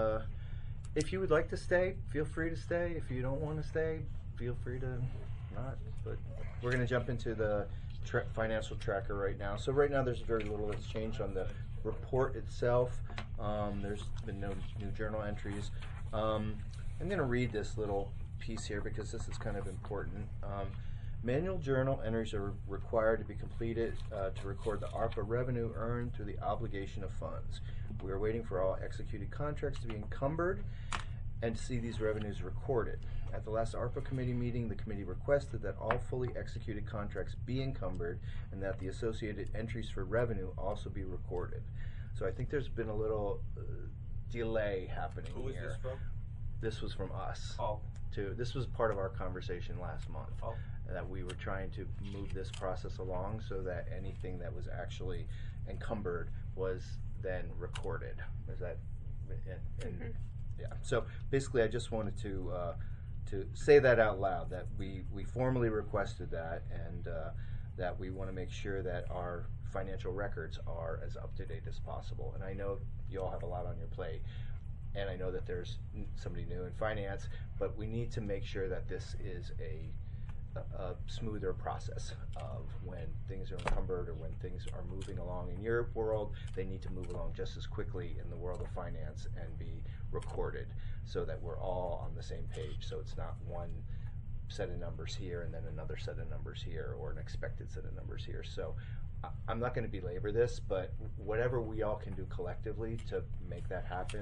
if you would like to stay, feel free to stay. If you don't want to stay, feel free to not. But we're going to jump into the financial tracker right now. So right now there's very little that's changed on the report itself. There's been no new journal entries. I'm going to read this little piece here because this is kind of important. Manual journal entries are required to be completed to record the ARPA revenue earned through the obligation of funds. We are waiting for all executed contracts to be encumbered and to see these revenues recorded. At the last ARPA committee meeting, the committee requested that all fully executed contracts be encumbered and that the associated entries for revenue also be recorded. So I think there's been a little delay happening Who is here. this from? This was from us. Oh. This was part of our conversation last month. Oh. That we were trying to move this process along so that anything that was actually encumbered was then recorded. Is that? And yeah. So basically, I just wanted to say that out loud, that we formally requested that, and that we want to make sure that our financial records are as up to date as possible. And I know you all have a lot on your plate, and I know that there's somebody new in finance, but we need to make sure that this is a smoother process of when things are encumbered or when things are moving along in your world. They need to move along just as quickly in the world of finance and be recorded so that we're all on the same page, so it's not one set of numbers here and then another set of numbers here or an expected set of numbers here. So I'm not going to belabor this, but whatever we all can do collectively to make that happen,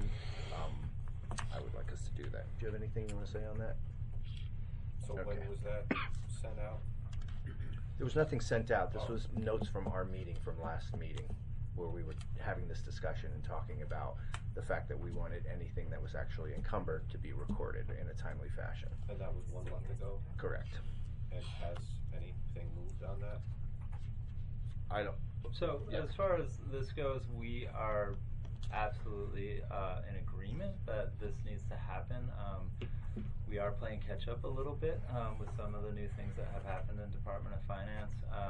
I would like us to do that. Do you have anything you want to say on that? So Okay. when was that sent out? There was nothing sent out. This was notes from our meeting from last meeting where we were having this discussion and talking about the fact that we wanted anything that was actually encumbered to be recorded in a timely fashion. And that was 1 month ago? Correct. And has anything moved on that? I don't. So Yeah. as far as this goes, we are absolutely in agreement that this needs to happen. We are playing catch up a little bit with some of the new things that have happened in Department of Finance.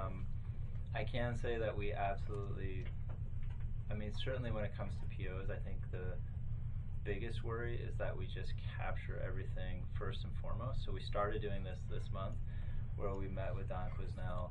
I can say that we absolutely, I mean, certainly when it comes to POs, I think the biggest worry is that we just capture everything first and foremost. So we started doing this month, where we met with Don Quisnell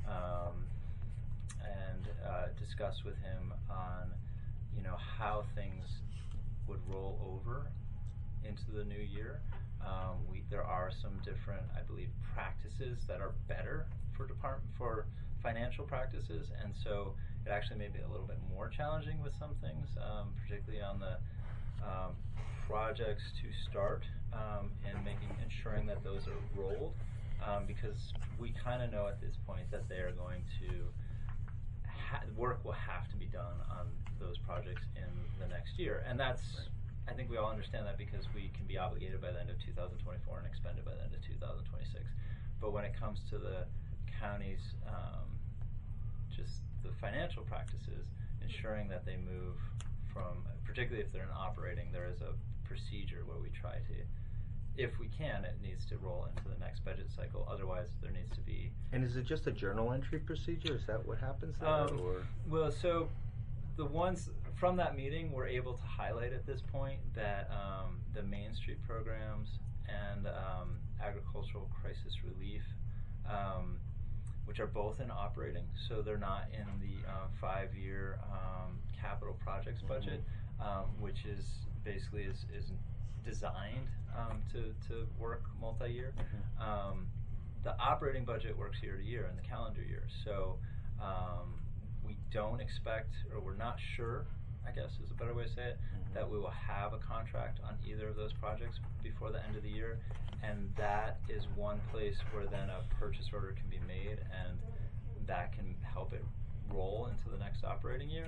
and discussed with him on, you know, how things would roll over into the new year. There are some different, I believe, practices that are better for financial practices, and so it actually may be a little bit more challenging with some things, particularly on the projects to start and ensuring that those are rolled, because we kind of know at this point that they are going to work will have to be done on those projects in the next year, and that's. Right. I think we all understand that because we can be obligated by the end of 2024 and expended by the end of 2026. But when it comes to the county's just the financial practices, ensuring that they move from, particularly if they're in operating, there is a procedure where we try to, if we can, it needs to roll into the next budget cycle. Otherwise, there needs to be. And is it just a journal entry procedure? Is that what happens there? Or? Well, so the ones from that meeting, we're able to highlight at this point that the Main Street programs and agricultural crisis relief, which are both in operating, so they're not in the 5-year capital projects budget, which is basically is designed to work multi-year. The operating budget works year to year in the calendar year, so we don't expect, or we're not sure, I guess is a better way to say it, that we will have a contract on either of those projects before the end of the year, and that is one place where then a purchase order can be made, and that can help it roll into the next operating year.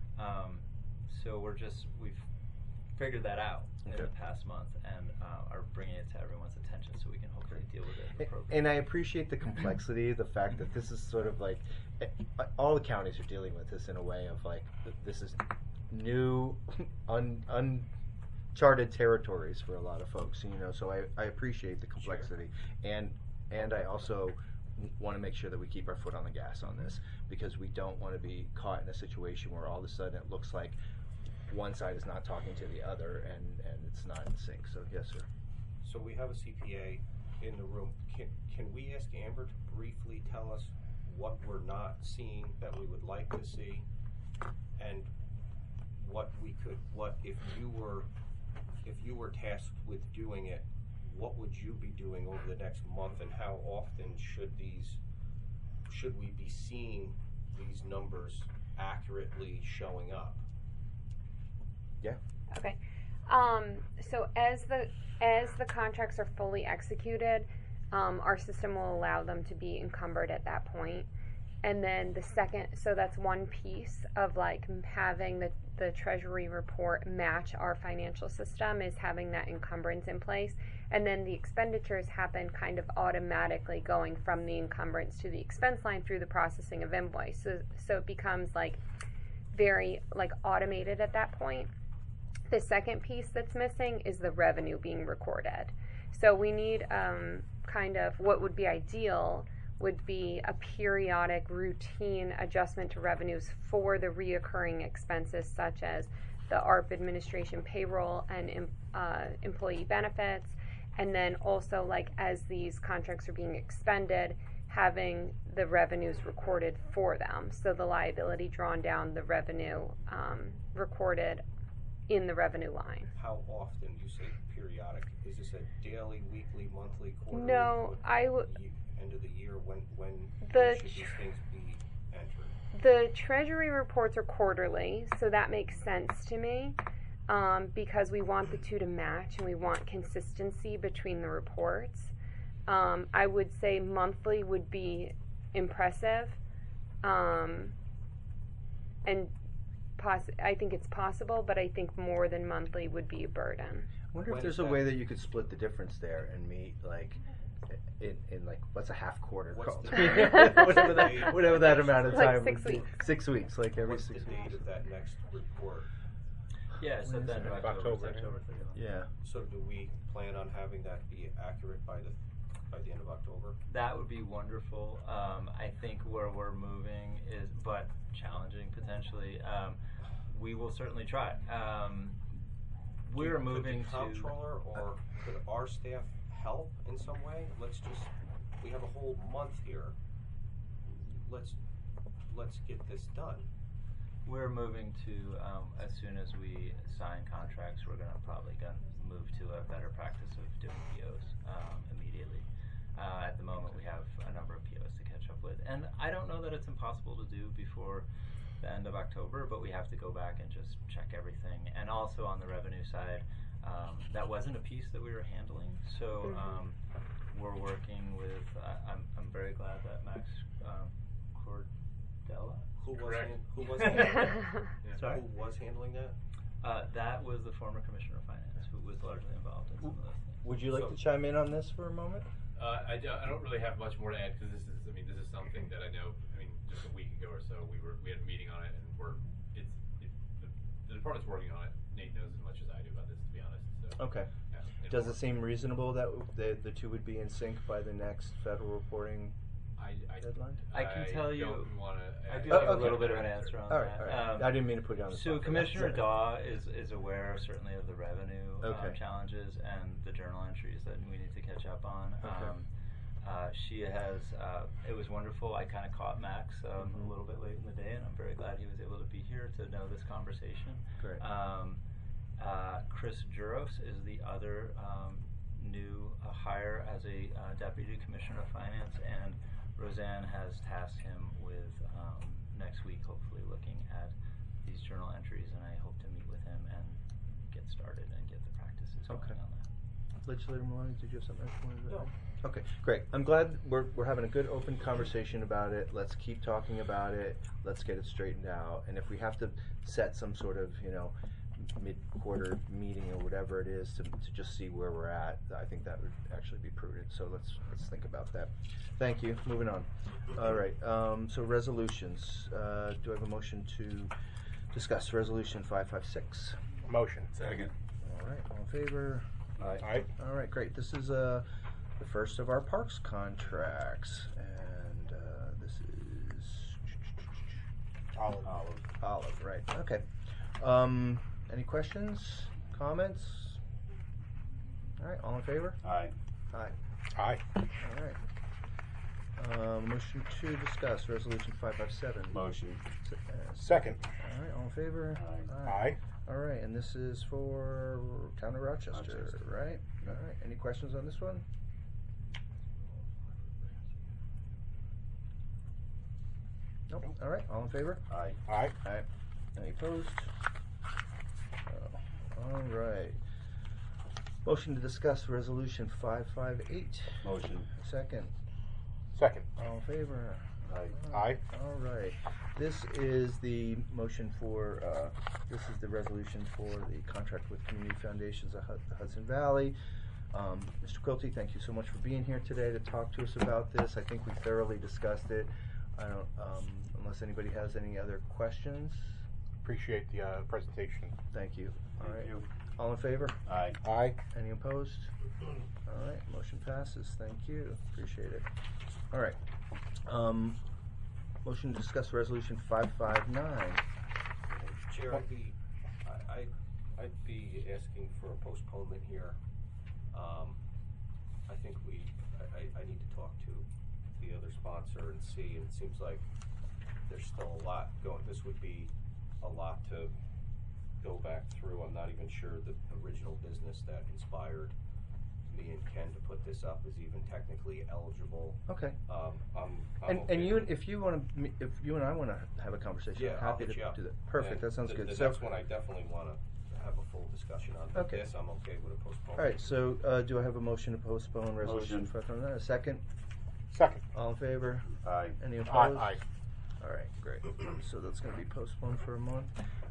So we've figured that out in the past month, and are bringing it to everyone's attention so we can hopefully deal with it in the program. And I appreciate the complexity, the fact that this is sort of like, all the counties are dealing with this in a way of like, this is new, uncharted territories for a lot of folks, you know, so I appreciate the complexity. Sure. And I also want to make sure that we keep our foot on the gas on this, because we don't want to be caught in a situation where all of a sudden it looks like one side is not talking to the other and it's not in sync. So yes, sir. So we have a CPA in the room. Can we ask Amber to briefly tell us what we're not seeing that we would like to see, and what if you were tasked with doing it, what would you be doing over the next month, and how often should we be seeing these numbers accurately showing up? Yeah. Okay. So as the contracts are fully executed, our system will allow them to be encumbered at that point. And then the second, so that's one piece of like having the Treasury report match our financial system, is having that encumbrance in place. And then the expenditures happen kind of automatically, going from the encumbrance to the expense line through the processing of invoice. So it becomes like very like automated at that point. The second piece that's missing is the revenue being recorded. So we need kind of what would be ideal would be a periodic routine adjustment to revenues for the reoccurring expenses, such as the ARP administration payroll and employee benefits, and then also like as these contracts are being expended, having the revenues recorded for them. So the liability drawn down, the revenue recorded in the revenue line. How often? You say periodic. Is this a daily, weekly, monthly, quarterly? No, I would. End of the year. When the should these things be entered? The Treasury reports are quarterly, so that makes sense to me, because we want the two to match and we want consistency between the reports. I would say monthly would be impressive, and I think it's possible, but I think more than monthly would be a burden. I wonder if there's a way that you could split the difference there and meet like in like, what's a half quarter called? whatever that amount of time like 6 would be. weeks. 6 weeks, like every 6 weeks. What's the date of that next report? Yeah, so then October. Yeah. So do we plan on having that be accurate by the end of October? That would be wonderful. I think where we're moving is, but challenging potentially. We will certainly try. We're moving to. Could the comptroller or could our staff help in some way? We have a whole month here. Let's get this done. We're moving to, as soon as we sign contracts, we're probably gonna move to a better practice of doing POs immediately. At the moment, we have a number of POs to catch up with, and I don't know that it's impossible to do before the end of October, but we have to go back and just check everything. And also on the revenue side, that wasn't a piece that we were handling, so we're working with. I'm very glad that Max Cordella. Who was handling that? That was the former Commissioner of Finance, who was largely involved in some of those things. Would you like to chime in on this for a moment? I don't really have much more to add, because this is something that I know, like a week ago or so, we had a meeting on it, and the department's working on it. Nate knows as much as I do about this, to be honest. So, Okay. yeah, Does it seem reasonable that the two would be in sync by the next federal reporting deadline? I can tell you, don't wanna, I do Oh, have okay. a little bit of an answer on All right, that. all right. I didn't mean to put you on the So spot for that. Commissioner Sorry. Daw is aware certainly of the revenue Okay. challenges and the journal entries that we need to catch up on. Okay. She has, it was wonderful. I kind of caught Max a little bit late in the day, and I'm very glad he was able to be here to know this conversation. Great. Chris Juros is the other new hire as a Deputy Commissioner of Finance, and Roseanne has tasked him with next week hopefully looking at these journal entries, and I hope to meet with him and get started and get the practices going Okay. on that. Legislator Maloney, did you have something else you wanted to add? Okay, great. I'm glad we're having a good open conversation about it. Let's keep talking about it. Let's get it straightened out. And if we have to set some sort of, mid-quarter meeting or whatever it is to just see where we're at, I think that would actually be prudent. So let's think about that. Thank you. Moving on. All right. So resolutions. Do I have a motion to discuss resolution 556? Motion. Second. All right. All in favor? Aye. All right, great. This is the first of our parks contracts, and this is Olive, right? Okay. Any questions, comments? All right, all in favor? Aye. Aye. Aye. All right. Motion to discuss resolution 557. Motion. Second. All right, all in favor? Aye. All right, and this is for Town of Rochester, right? All right. Any questions on this one? Nope. All right. All in favor? Aye. Aye. Aye. Any opposed? All right. Motion to discuss resolution 558. Motion. Second. Second. All in favor? Aye. Aye. All right. This is the motion for, this is the resolution for the contract with Community Foundations of the Hudson Valley. Mr. Quilty, thank you so much for being here today to talk to us about this. I think we thoroughly discussed it. I don't, unless anybody has any other questions. Appreciate the presentation. Thank you. All Thank right. you. All in favor? Aye. Aye. Any opposed? All right, motion passes. Thank you. Appreciate it. All right. Motion to discuss resolution 559. Chair, I'd be asking for a postponement here. I think I need to talk to the other sponsor and see, and it seems like there's still a lot going. This would be a lot to go back through. I'm not even sure the original business that inspired me and Ken to put this up is even technically eligible. Okay. I'm And okay you, with- if you and I want to have a conversation, yeah, I'm I'll happy hit to you up. do that. Perfect. And That sounds good. The So, next one I definitely want to have a full discussion on. But Okay. this I'm okay with a postponement. all right. So, do I have a motion to postpone resolution Motion. 559? A second. Second. All in favor? Aye. Any Aye. opposed? Aye. All right, great. So that's going to be postponed for a month.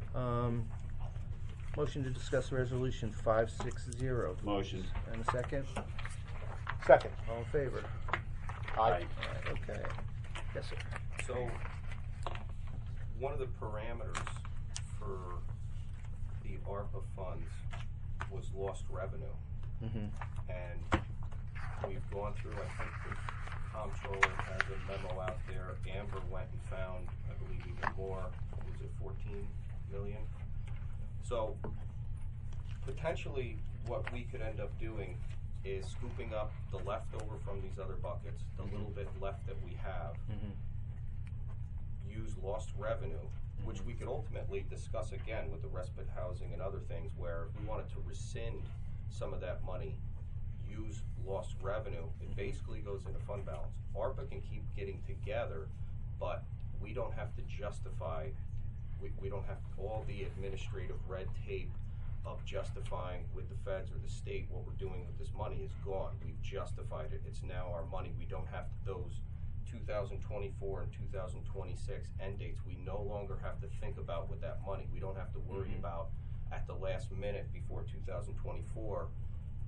Motion to discuss resolution 560. please. Motion. And a second. Second. All in favor? Aye. All right, okay. Yes, sir. So, one of the parameters for the ARPA funds was lost revenue. Mm-hmm. And we've gone through, I think the comptroller has a memo out there. Amber went and found, I believe, even more. Was it 14 million? So, potentially, what we could end up doing is scooping up the leftover from these other buckets, the little bit left that we have, Mm-hmm. use lost revenue, which we could ultimately discuss again with the respite housing and other things, where if we wanted to rescind some of that money, use lost revenue, it basically goes into fund balance. ARPA can keep getting together, but we don't have to justify, we don't have all the administrative red tape of justifying with the feds or the state what we're doing with this money is gone. We've justified it. It's now our money. We don't have those 2024 and 2026 end dates. We no longer have to think about with that money. We don't have to worry about at the last minute before 2024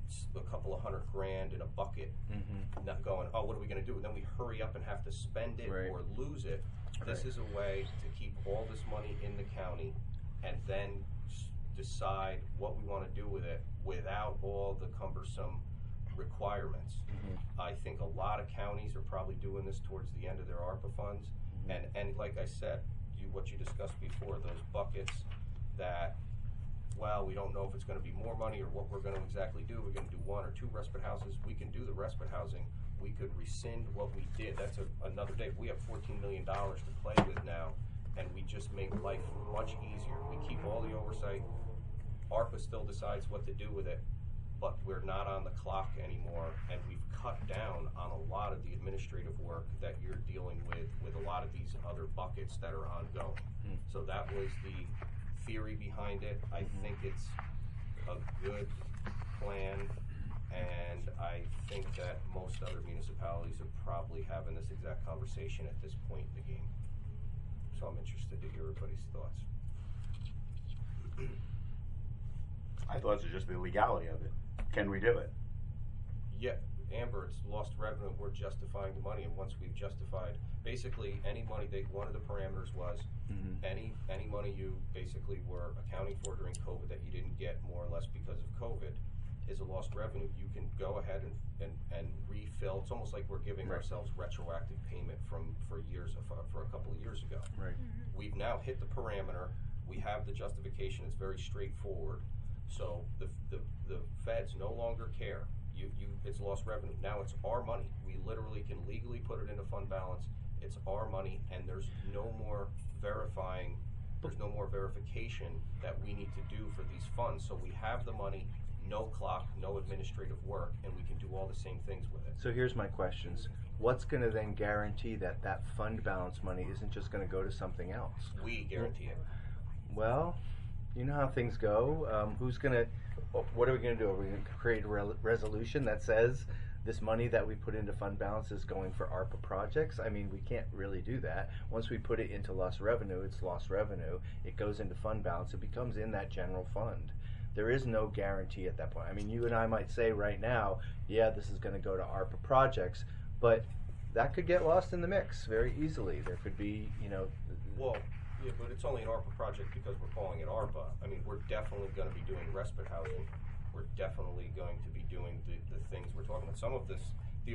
a couple of $100,000 in a bucket, not going, oh, what are we going to do? And then we hurry up and have to spend it Right. or lose it. This Right. is a way to keep all this money in the county and then decide what we want to do with it without all the cumbersome requirements. I think a lot of counties are probably doing this towards the end of their ARPA funds, and like I said, what you discussed before, those buckets that, well, we don't know if it's going to be more money or what we're going to exactly do. We're going to do 1 or 2 respite houses. We can do the respite housing. We could rescind what we did. That's another day. We have $14 million to play with now, and we just make life much easier. We keep all the oversight. ARPA still decides what to do with it, but we're not on the clock anymore, and we've cut down on a lot of the administrative work that you're dealing with a lot of these other buckets that are ongoing. So that was the theory behind it. I think it's a good plan, and I think that most other municipalities are probably having this exact conversation at this point in the game. So I'm interested to hear everybody's thoughts. I thought it was just the legality of it. Can we do it? Yeah, Amber, it's lost revenue. We're justifying the money, and once we've justified, basically any money, one of the parameters was any money you basically were accounting for during COVID that you didn't get more or less because of COVID is a lost revenue. You can go ahead and refill. It's almost like we're giving ourselves retroactive payment for a couple of years ago. Right. We've now hit the parameter. We have the justification. It's very straightforward. So the feds no longer care. It's lost revenue. Now it's our money. We literally can legally put it into fund balance. It's our money, and there's no more verifying. There's no more verification that we need to do for these funds. So we have the money, no clock, no administrative work, and we can do all the same things with it. So here's my questions. What's going to then guarantee that that fund balance money isn't just going to go to something else? We guarantee it. Well, you know how things go. Who's going to, what are we going to do? Are we going to create a resolution that says this money that we put into fund balance is going for ARPA projects? I mean, we can't really do that. Once we put it into lost revenue, it's lost revenue. It goes into fund balance. It becomes in that general fund. There is no guarantee at that point. I mean, you and I might say right now, yeah, this is going to go to ARPA projects, but that could get lost in the mix very easily. There could be, Well, yeah, but it's only an ARPA project because we're calling it ARPA. I mean, we're definitely going to be doing respite housing. We're definitely going to be doing the things we're talking about. Some of this,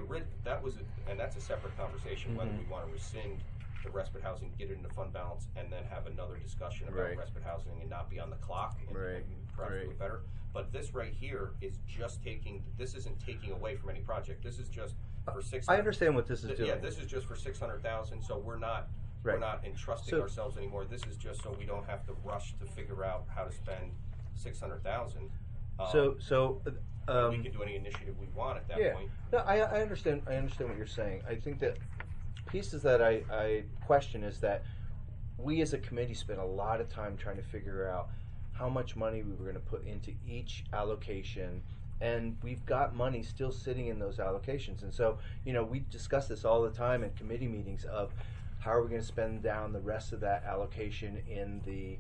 and that's a separate conversation, whether we want to rescind the respite housing, get it into fund balance, and then have another discussion about respite housing and not be on the clock and perhaps do it better. But this right here is just this isn't taking away from any project. This is just for $600,000. I understand what this is doing. Yeah, this is just for $600,000, so we're not entrusting ourselves anymore. This is just so we don't have to rush to figure out how to spend $600,000. We can do any initiative we want at that point. No, I understand. I understand what you're saying. I think that pieces that I question is that we as a committee spent a lot of time trying to figure out how much money we were going to put into each allocation, and we've got money still sitting in those allocations. And so, we discuss this all the time in committee meetings of how are we going to spend down the rest of that allocation in the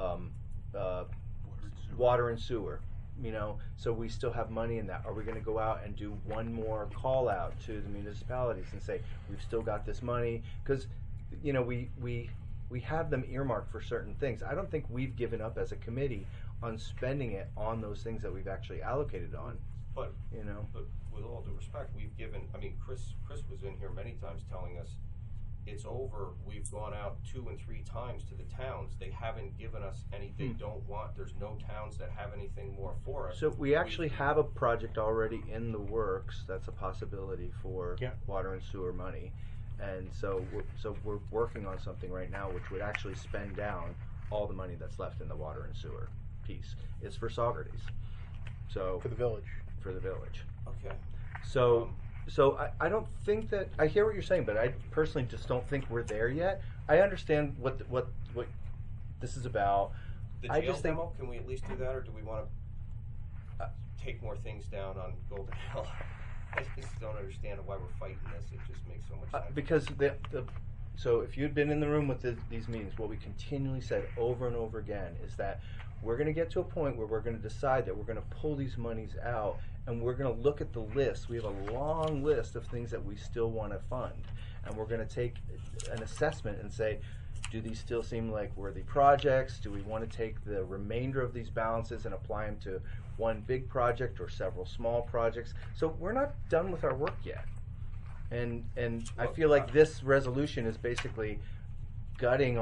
water and sewer. So we still have money in that. Are we going to go out and do one more call out to the municipalities and say we've still got this money? Because we have them earmarked for certain things. I don't think we've given up as a committee on spending it on those things that we've actually allocated on. But with all due respect, we've given. I mean, Chris was in here many times telling us it's over. We've gone out 2 and 3 times to the towns. They haven't given us any. They don't want. There's no towns that have anything more for us. So we actually have a project already in the works. That's a possibility for water and sewer money, and so we're working on something right now which would actually spend down all the money that's left in the water and sewer piece. It's for Saugerties. So for the village. Okay. So I don't think that I hear what you're saying, but I personally just don't think we're there yet. I understand what this is about. The jail demo, can we at least do that, or do we want to take more things down on Golden Hill? I just don't understand why we're fighting this. It just makes so much sense. Because so if you'd been in the room with these meetings, what we continually said over and over again is that we're going to get to a point where we're going to decide that we're going to pull these monies out and we're going to look at the list. We have a long list of things that we still want to fund, and we're going to take an assessment and say, do these still seem like worthy projects? Do we want to take the remainder of these balances and apply them to one big project or several small projects? So we're not done with our work yet. And I feel like this resolution is basically gutting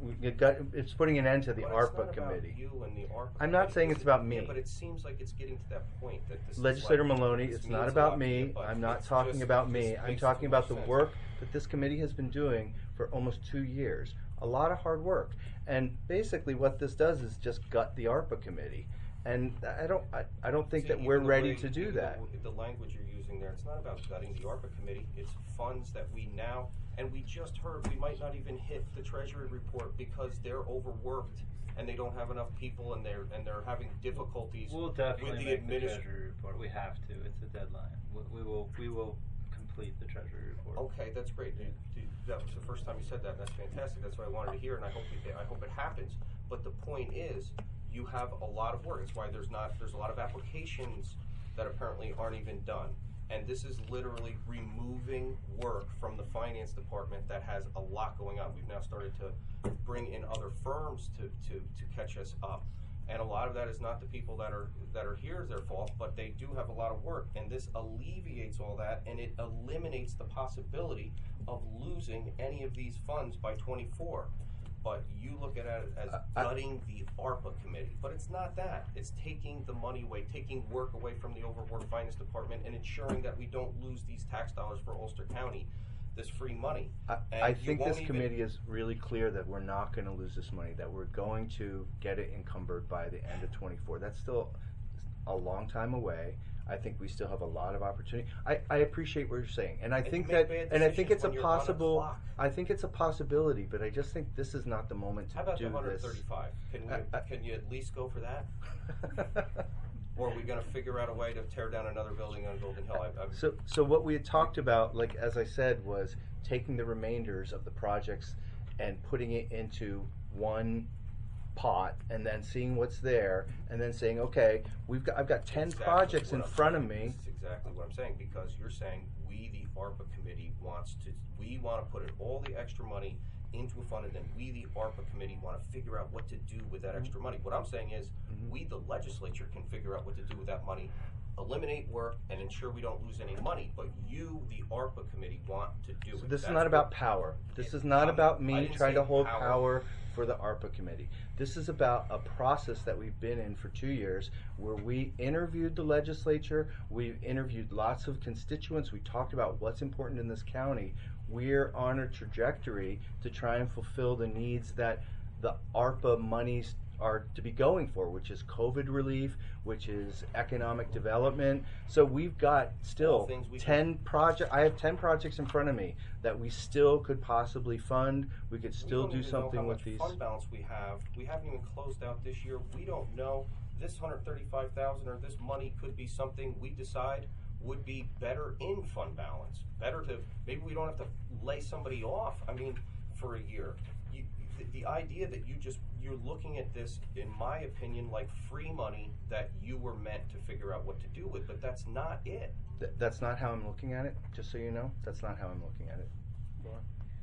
it's putting an end to the But ARPA it's not committee. About you and the ARPA I'm not committee. saying it's about me. Yeah, but it seems like it's getting to that point that this Legislator is like, Maloney, this it's not means a about lot to me. you, but I'm not it's talking just- about it me. just I'm makes talking too about much the sense. work that this committee has been doing for almost 2 years. A lot of hard work. And basically what this does is just gut the ARPA committee. And I don't think See, that we're even the ready way- to do even that. The language you're using there, it's not about gutting the ARPA committee. It's funds that we now, and we just heard we might not even hit the Treasury report because they're overworked and they don't have enough people and they're having difficulties We'll with definitely the make the administration. treasury report. We have to. It's a deadline. We will complete the treasury report. Okay, that's great. That was the first time you said that. That's fantastic. That's what I wanted to hear, and I hope it happens. But the point is, you have a lot of work. That's why there's a lot of applications that apparently aren't even done. And this is literally removing work from the finance department that has a lot going on. We've now started to bring in other firms to catch us up. And a lot of that is not the people that are here is their fault, but they do have a lot of work. And this alleviates all that, and it eliminates the possibility of losing any of these funds by 24. But you look at it as gutting the ARPA committee. But it's not that. It's taking the money away, taking work away from the overworked finance department and ensuring that we don't lose these tax dollars for Ulster County, this free money. And I you think won't this even- committee is really clear that we're not going to lose this money, that we're going to get it encumbered by the end of 24. That's still a long time away. I think we still have a lot of opportunity. I appreciate what you're saying, and I And think you make that, bad and I think decisions it's a when you're on a possible. clock. I think it's a possibility, but I just think this is not the moment to How about do the this. 135? Can you at least go for that? Or are we going to figure out a way to tear down another building on Golden Hill? So what we had talked about, like as I said, was taking the remainders of the projects and putting it into one pot, and then seeing what's there, and then saying, okay, I've got 10 Exactly projects what in I'm front of saying. me. This is exactly what I'm saying, because you're saying we, the ARPA committee, we want to put all the extra money into a fund, and then we, the ARPA committee, want to figure out what to do with that extra money. What I'm saying is, we, the legislature, can figure out what to do with that money, eliminate work, and ensure we don't lose any money. But you, the ARPA committee, want to do So it. this is That's not about what- power. This is not about I me didn't trying to say hold power for the ARPA committee. This is about a process that we've been in for 2 years where we interviewed the legislature, we've interviewed lots of constituents, we talked about what's important in this county. We're on a trajectory to try and fulfill the needs that the ARPA monies are to be going for, which is COVID relief, which is economic development. So we've got still All things we 10 projects. I have 10 projects in front of me that we still could possibly fund. We could still We don't do even know something how with much these. fund balance we have. We haven't even closed out this year. We don't know. This 135,000 or this money could be something we decide would be better in fund balance. Better to, maybe we don't have to lay somebody off, for a year. The idea that you're looking at this, in my opinion, like free money that you were meant to figure out what to do with, but that's not it. That's not how I'm looking at it, just so you know. That's not how I'm looking at it. Laura?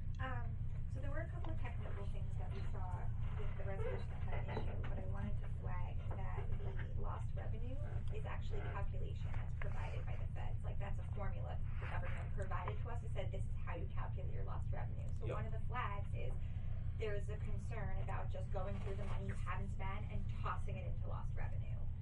So there were a couple of technical things that we saw with the resolution that had an issue, but I wanted to flag that the lost revenue is actually a calculation that's provided by the feds. Like, that's a formula the government provided to us. It said this is how you calculate your lost revenue. So one of the flags is there's a concern about just going through the money you haven't spent and tossing it into lost revenue.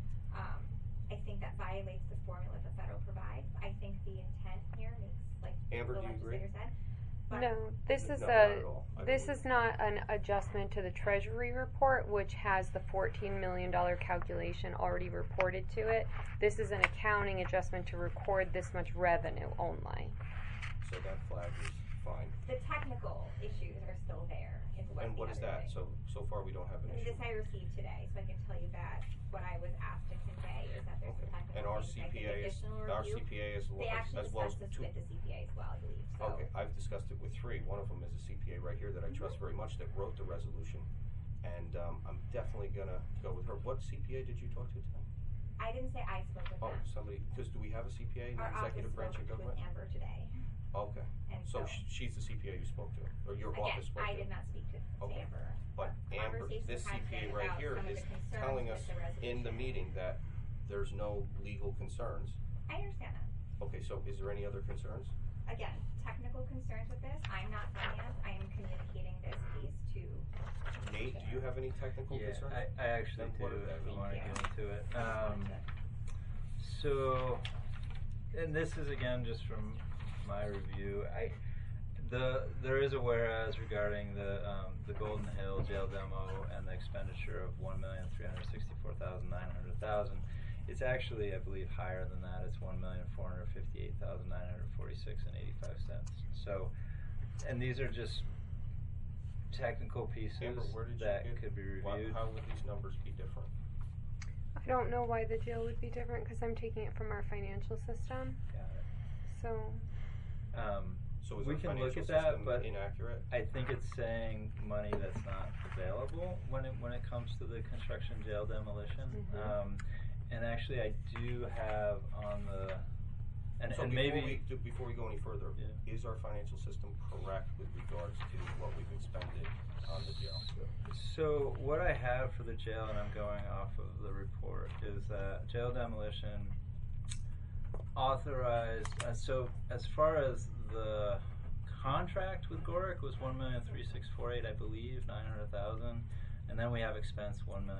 I think that violates the formula the federal provides. I think the intent here makes, like Amber, the do you agree? legislator said. But No, this is No, not at all. this is not an adjustment to the Treasury report, which has the $14 million calculation already reported to it. This is an accounting adjustment to record this much revenue only. So that flag is fine. the technical issues are still there. Is what And the what is other that? thing. So far we don't have an issue. This I received today, so I can tell you that what I was asked to convey is that there's some technical And our things. I think CPA is, additional our review. CPA as well They actually as well as discussed this two. with the CPA as well, I believe. So. Okay, I've discussed it with three. One of them is a CPA right here that I trust very much that wrote the resolution. And I'm definitely gonna go with her. What CPA did you talk to today? I didn't say I spoke with Oh, them. somebody, because do we have a CPA in the Our office executive branch spoke of government? with Amber today. Okay, And so so- she's the CPA you spoke to, or your Again, office spoke to? I did not speak to Okay. Amber. But Amber, Conversations this had CPA been right about here some of is the concerns telling with us the in the resolution. meeting that there's no legal concerns. I understand that. Okay, so is there any other concerns? Again, technical concerns with this. I'm not finance. I am communicating this piece to. Nate, do you have any technical Yeah, concerns? I actually Then do, what are if they? you want to Yeah. get into it. I just wanted to- So, and this is again just from my review. There is a whereas regarding the Golden Hill jail demo and the expenditure of $1,364,900,000. It's actually, I believe, higher than that. It's $1,458,946.85. So, and these are just technical pieces Amber, where did that you get, could be why- reviewed. how would these numbers be different? I don't know why the jail would be different because I'm taking it from our financial system. Got it. So So is we our can look financial at that, system but inaccurate? I think it's saying money that's not available when it comes to the construction jail demolition. Mhm. Mm-hmm. And actually, I do have on the and So maybe before we go any further, Yeah. is our financial system correct with regards to what we've expended on the jail? So what I have for the jail, and I'm going off of the report, is that jail demolition authorized. So as far as the contract with Gorick was $1,364,800, I believe, 900,000, and then we have expense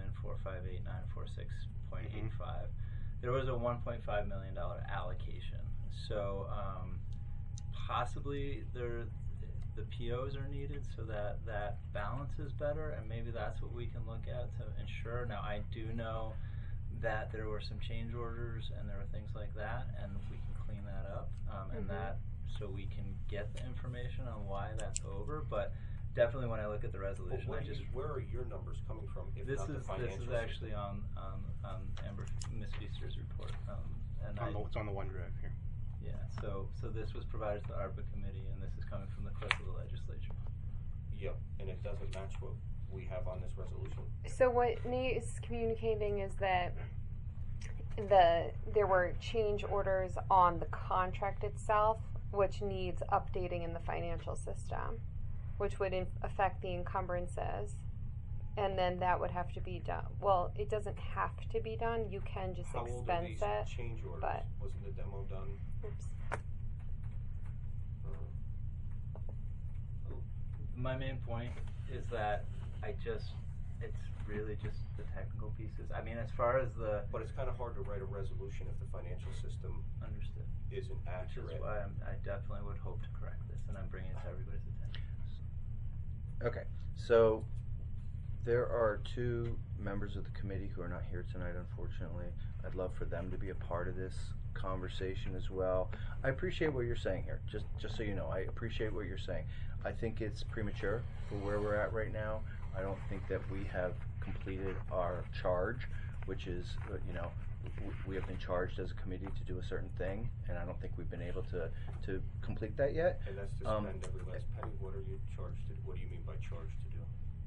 $1,458,946.85. There was a $1.5 million allocation. So possibly the POs are needed so that that balance is better, and maybe that's what we can look at to ensure. Now I do know that there were some change orders and there were things like that, and we can clean that up and that so we can get the information on why that's over. But definitely when I look at the resolution, But where are your numbers coming from? If this not the is financial actually on Miss Feaster's report, and It's on the OneDrive here. yeah. So this was provided to the ARPA committee, and this is coming from the clerk of the legislature. Yep, and it doesn't match what we have on this resolution. So what Nate is communicating is that there were change orders on the contract itself, which needs updating in the financial system, which would affect the encumbrances, and then that would have to be done. Well, it doesn't have to be done. You can just How old are expense these it. change orders? but- Wasn't the demo done? Oops. My main point is that it's really just the technical pieces. I mean, as far as the But it's kind of hard to write a resolution if the financial system understood, isn't which accurate. is why I definitely would hope to correct this, and I'm bringing it to everybody's attention. Okay, so there are two members of the committee who are not here tonight, unfortunately. I'd love for them to be a part of this conversation as well. I appreciate what you're saying here, just so you know. I appreciate what you're saying. I think it's premature for where we're at right now. I don't think that we have completed our charge, which is, we have been charged as a committee to do a certain thing, and I don't think we've been able to complete that yet. And that's to spend every last penny. What are you charged to? What do you mean by charged to do?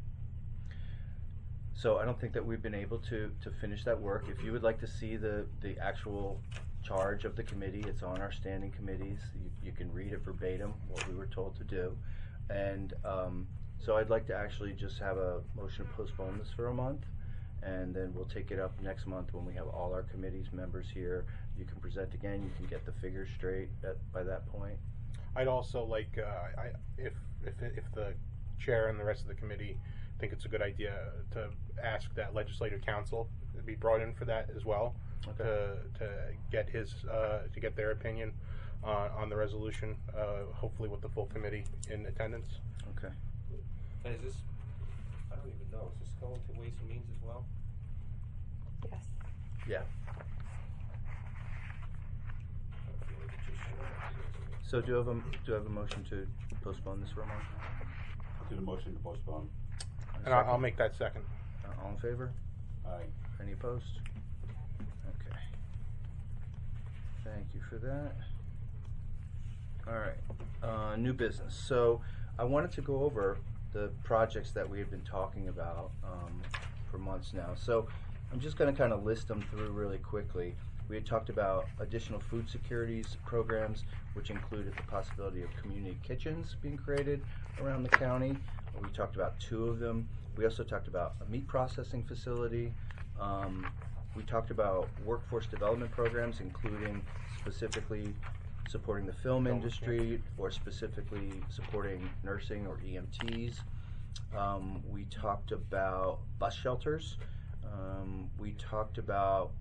So I don't think that we've been able to finish that work. If you would like to see the actual charge of the committee, it's on our standing committees. You can read it verbatim, what we were told to do. And so I'd like to actually just have a motion to postpone this for a month, and then we'll take it up next month when we have all our committees members here. You can present again, you can get the figures straight by that point. I'd also like, if the chair and the rest of the committee think it's a good idea to ask that legislative council be brought in for that as well, Okay. to get to get their opinion on the resolution, hopefully with the full committee in attendance. Okay. And is this, I don't even know, is this going to Ways and Means as well? Yes. Yeah. I feel like it just should have been Ways and Means. So do you have a motion to postpone this for a month? Do the motion to postpone. And I'll make that second. All in favor? Aye. Any opposed? Okay. Thank you for that. All right. New business. So I wanted to go over the projects that we have been talking about for months now. So I'm just going to kind of list them through really quickly. We had talked about additional food securities programs, which included the possibility of community kitchens being created around the county. We talked about 2 of them. We also talked about a meat processing facility. We talked about workforce development programs, including specifically supporting the film industry or specifically supporting nursing or EMTs. We talked about bus shelters. We talked about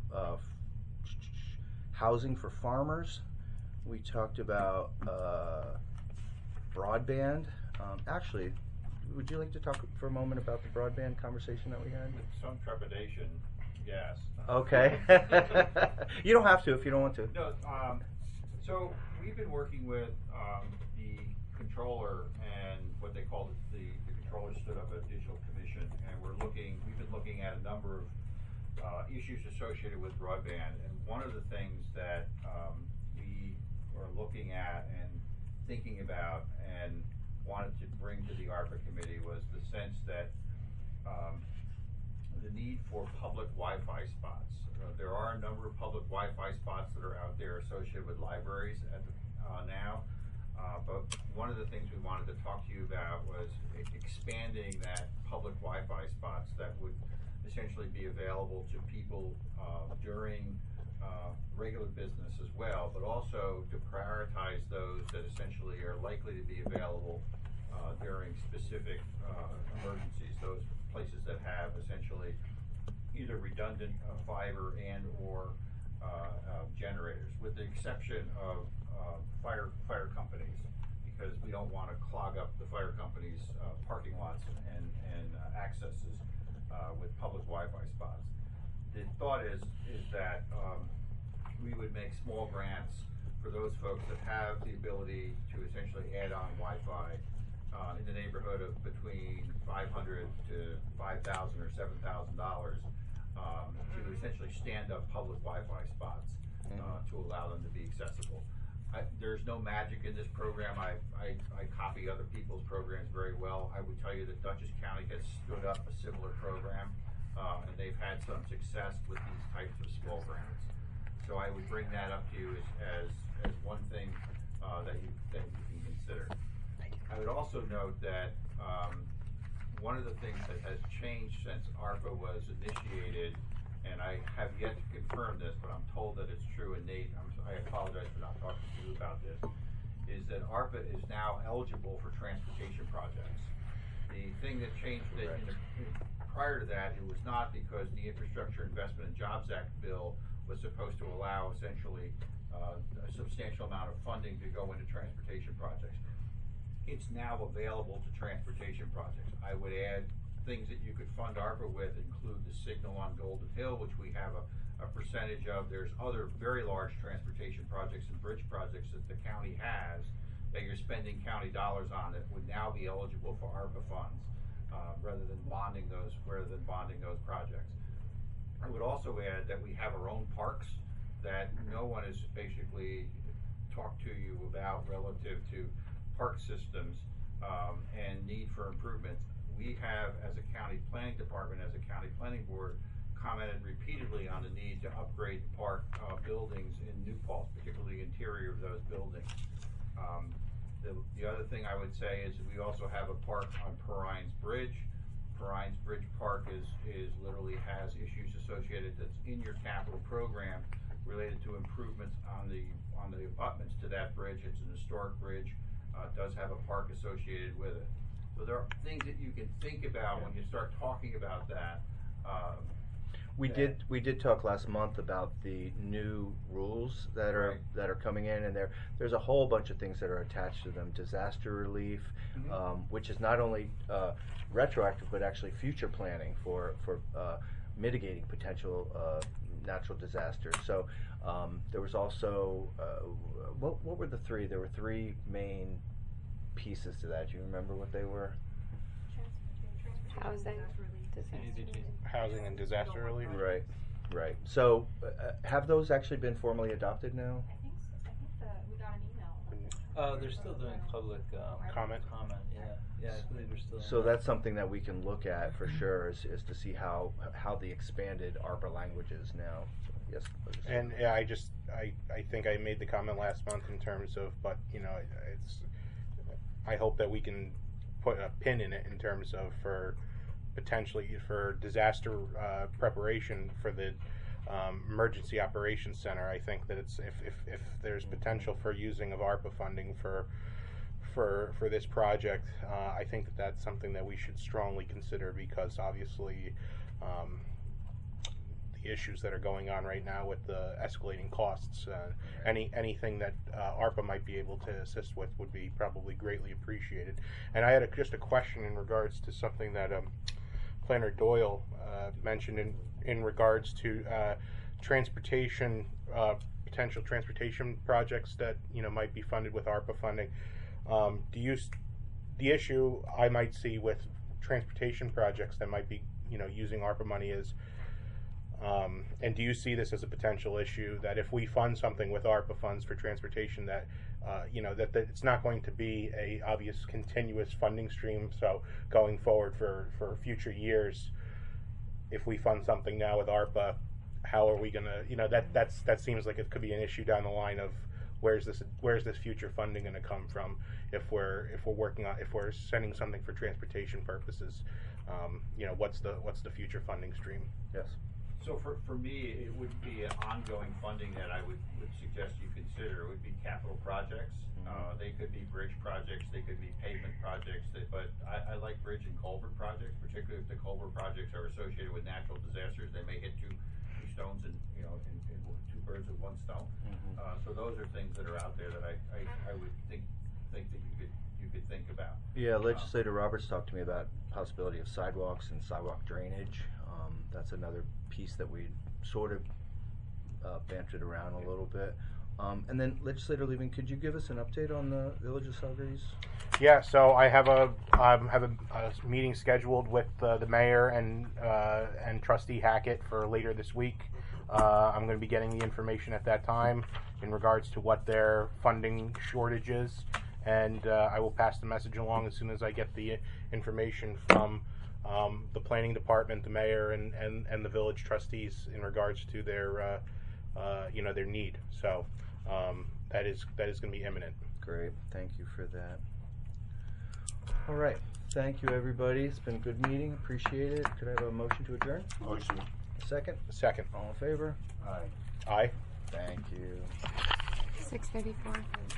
housing for farmers. We talked about broadband. Actually, would you like to talk for a moment about the broadband conversation that we had? With some trepidation, yes. Okay. You don't have to if you don't want to. No, so we've been working with the controller and what they call the controller stood up a digital commission, and we've been looking at a number of issues associated with broadband. And one of the things that we are looking at and thinking about and wanted to bring to the ARPA committee was the sense that the need for public Wi-Fi spots. There are a number of public Wi-Fi spots that are out there associated with libraries now, but one of the things we wanted to talk to you about was expanding that public Wi-Fi spots that would essentially be available to people during regular business as well, but also to prioritize those that essentially are likely to be available during specific emergencies, those places that have essentially either redundant fiber and or generators, with the exception of fire companies, because we don't want to clog up the fire companies' parking lots and accesses with public Wi-Fi spots. The thought is that we would make small grants for those folks that have the ability to essentially add on Wi-Fi in the neighborhood of between $500 to $5,000 or $7,000 to essentially stand up public Wi-Fi spots to allow them to be accessible. There's no magic in this program. I copy other people's programs very well. I would tell you that Dutchess County has stood up a similar program, and they've had some success with these types of small grants. So I would bring that up to you as one thing that you can consider. I would also note that one of the things that has changed since ARPA was initiated, and I have yet to confirm this, but I'm told that it's true, and Nate, I apologize for not talking to you about this, is that ARPA is now eligible for transportation projects. The thing that changed prior to that, it was not, because the Infrastructure Investment and Jobs Act bill was supposed to allow essentially a substantial amount of funding to go into transportation projects. It's now available to transportation projects. I would add things that you could fund ARPA with include the signal on Golden Hill, which we have a percentage of. There's other very large transportation projects and bridge projects that the county has that you're spending county dollars on that would now be eligible for ARPA funds rather than bonding those projects. I would also add that we have our own parks that no one has basically talked to you about relative to park systems and need for improvements. We have, as a county planning department, as a county planning board, commented repeatedly on the need to upgrade park buildings in New Paltz, particularly the interior of those buildings. The other thing I would say is we also have a park on Perrines Bridge. Perrines Bridge Park is literally has issues associated that's in your capital program related to improvements on the abutments to that bridge. It's an historic bridge. It does have a park associated with it. So there are things that you can think about when you start talking about that. We did talk last month about the new rules that are coming in, and there's a whole bunch of things that are attached to them. Disaster relief, which is not only retroactive but actually future planning for mitigating potential natural disasters. So there was also what were the three? There were three main pieces to that. Do you remember what they were? Housing and disaster relief. Right. So have those actually been formally adopted now? I think so. I think we got an email. They're still doing public Comment? Yeah, I believe we're still. So that's something that we can look at for sure, is to see how the expanded ARPA language is now. So, yes. And yeah, I think I made the comment last month in terms of, but you know, I hope that we can put a pin in it in terms of for potentially for disaster preparation for the Emergency Operations Center. I think that it's if there's potential for using of ARPA funding for this project, I think that that's something that we should strongly consider, because obviously the issues that are going on right now with the escalating costs, anything that ARPA might be able to assist with would be probably greatly appreciated. And I had just a question in regards to something that Planner Doyle mentioned in regards to transportation, potential transportation projects that might be funded with ARPA funding. The issue I might see with transportation projects that might be using ARPA money is, and do you see this as a potential issue that if we fund something with ARPA funds for transportation, that that it's not going to be a obvious continuous funding stream? So going forward for future years, if we fund something now with ARPA, how are we gonna, that seems like it could be an issue down the line of where's this future funding going to come from if we're sending something for transportation purposes? What's the future funding stream? Yes. So for me, it would be an ongoing funding that I would suggest you consider. It would be capital projects. They could be bridge projects, they could be pavement projects, but I like bridge and culvert projects, particularly if the culvert projects are associated with natural disasters. They may hit two stones and two birds with one stone. So those are things that are out there that I would think that you could think about. Yeah, Legislator Roberts talked to me about possibility of sidewalks and sidewalk drainage. That's another piece that we sort of bantered around a little bit. And then, Legislator Levin, could you give us an update on the Village of Sudbury's? Yeah, so I have a meeting scheduled with the mayor and Trustee Hackett for later this week. I'm going to be getting the information at that time in regards to what their funding shortage is, and I will pass the message along as soon as I get the information from the planning department, the mayor, and the village trustees in regards to their their need. So that is going to be imminent. Great, thank you for that. All right, thank you everybody. It's been a good meeting. Appreciate it. Could I have a motion to adjourn? Motion. A second? Second. All in favor? Aye. Aye. Thank you. 6:34.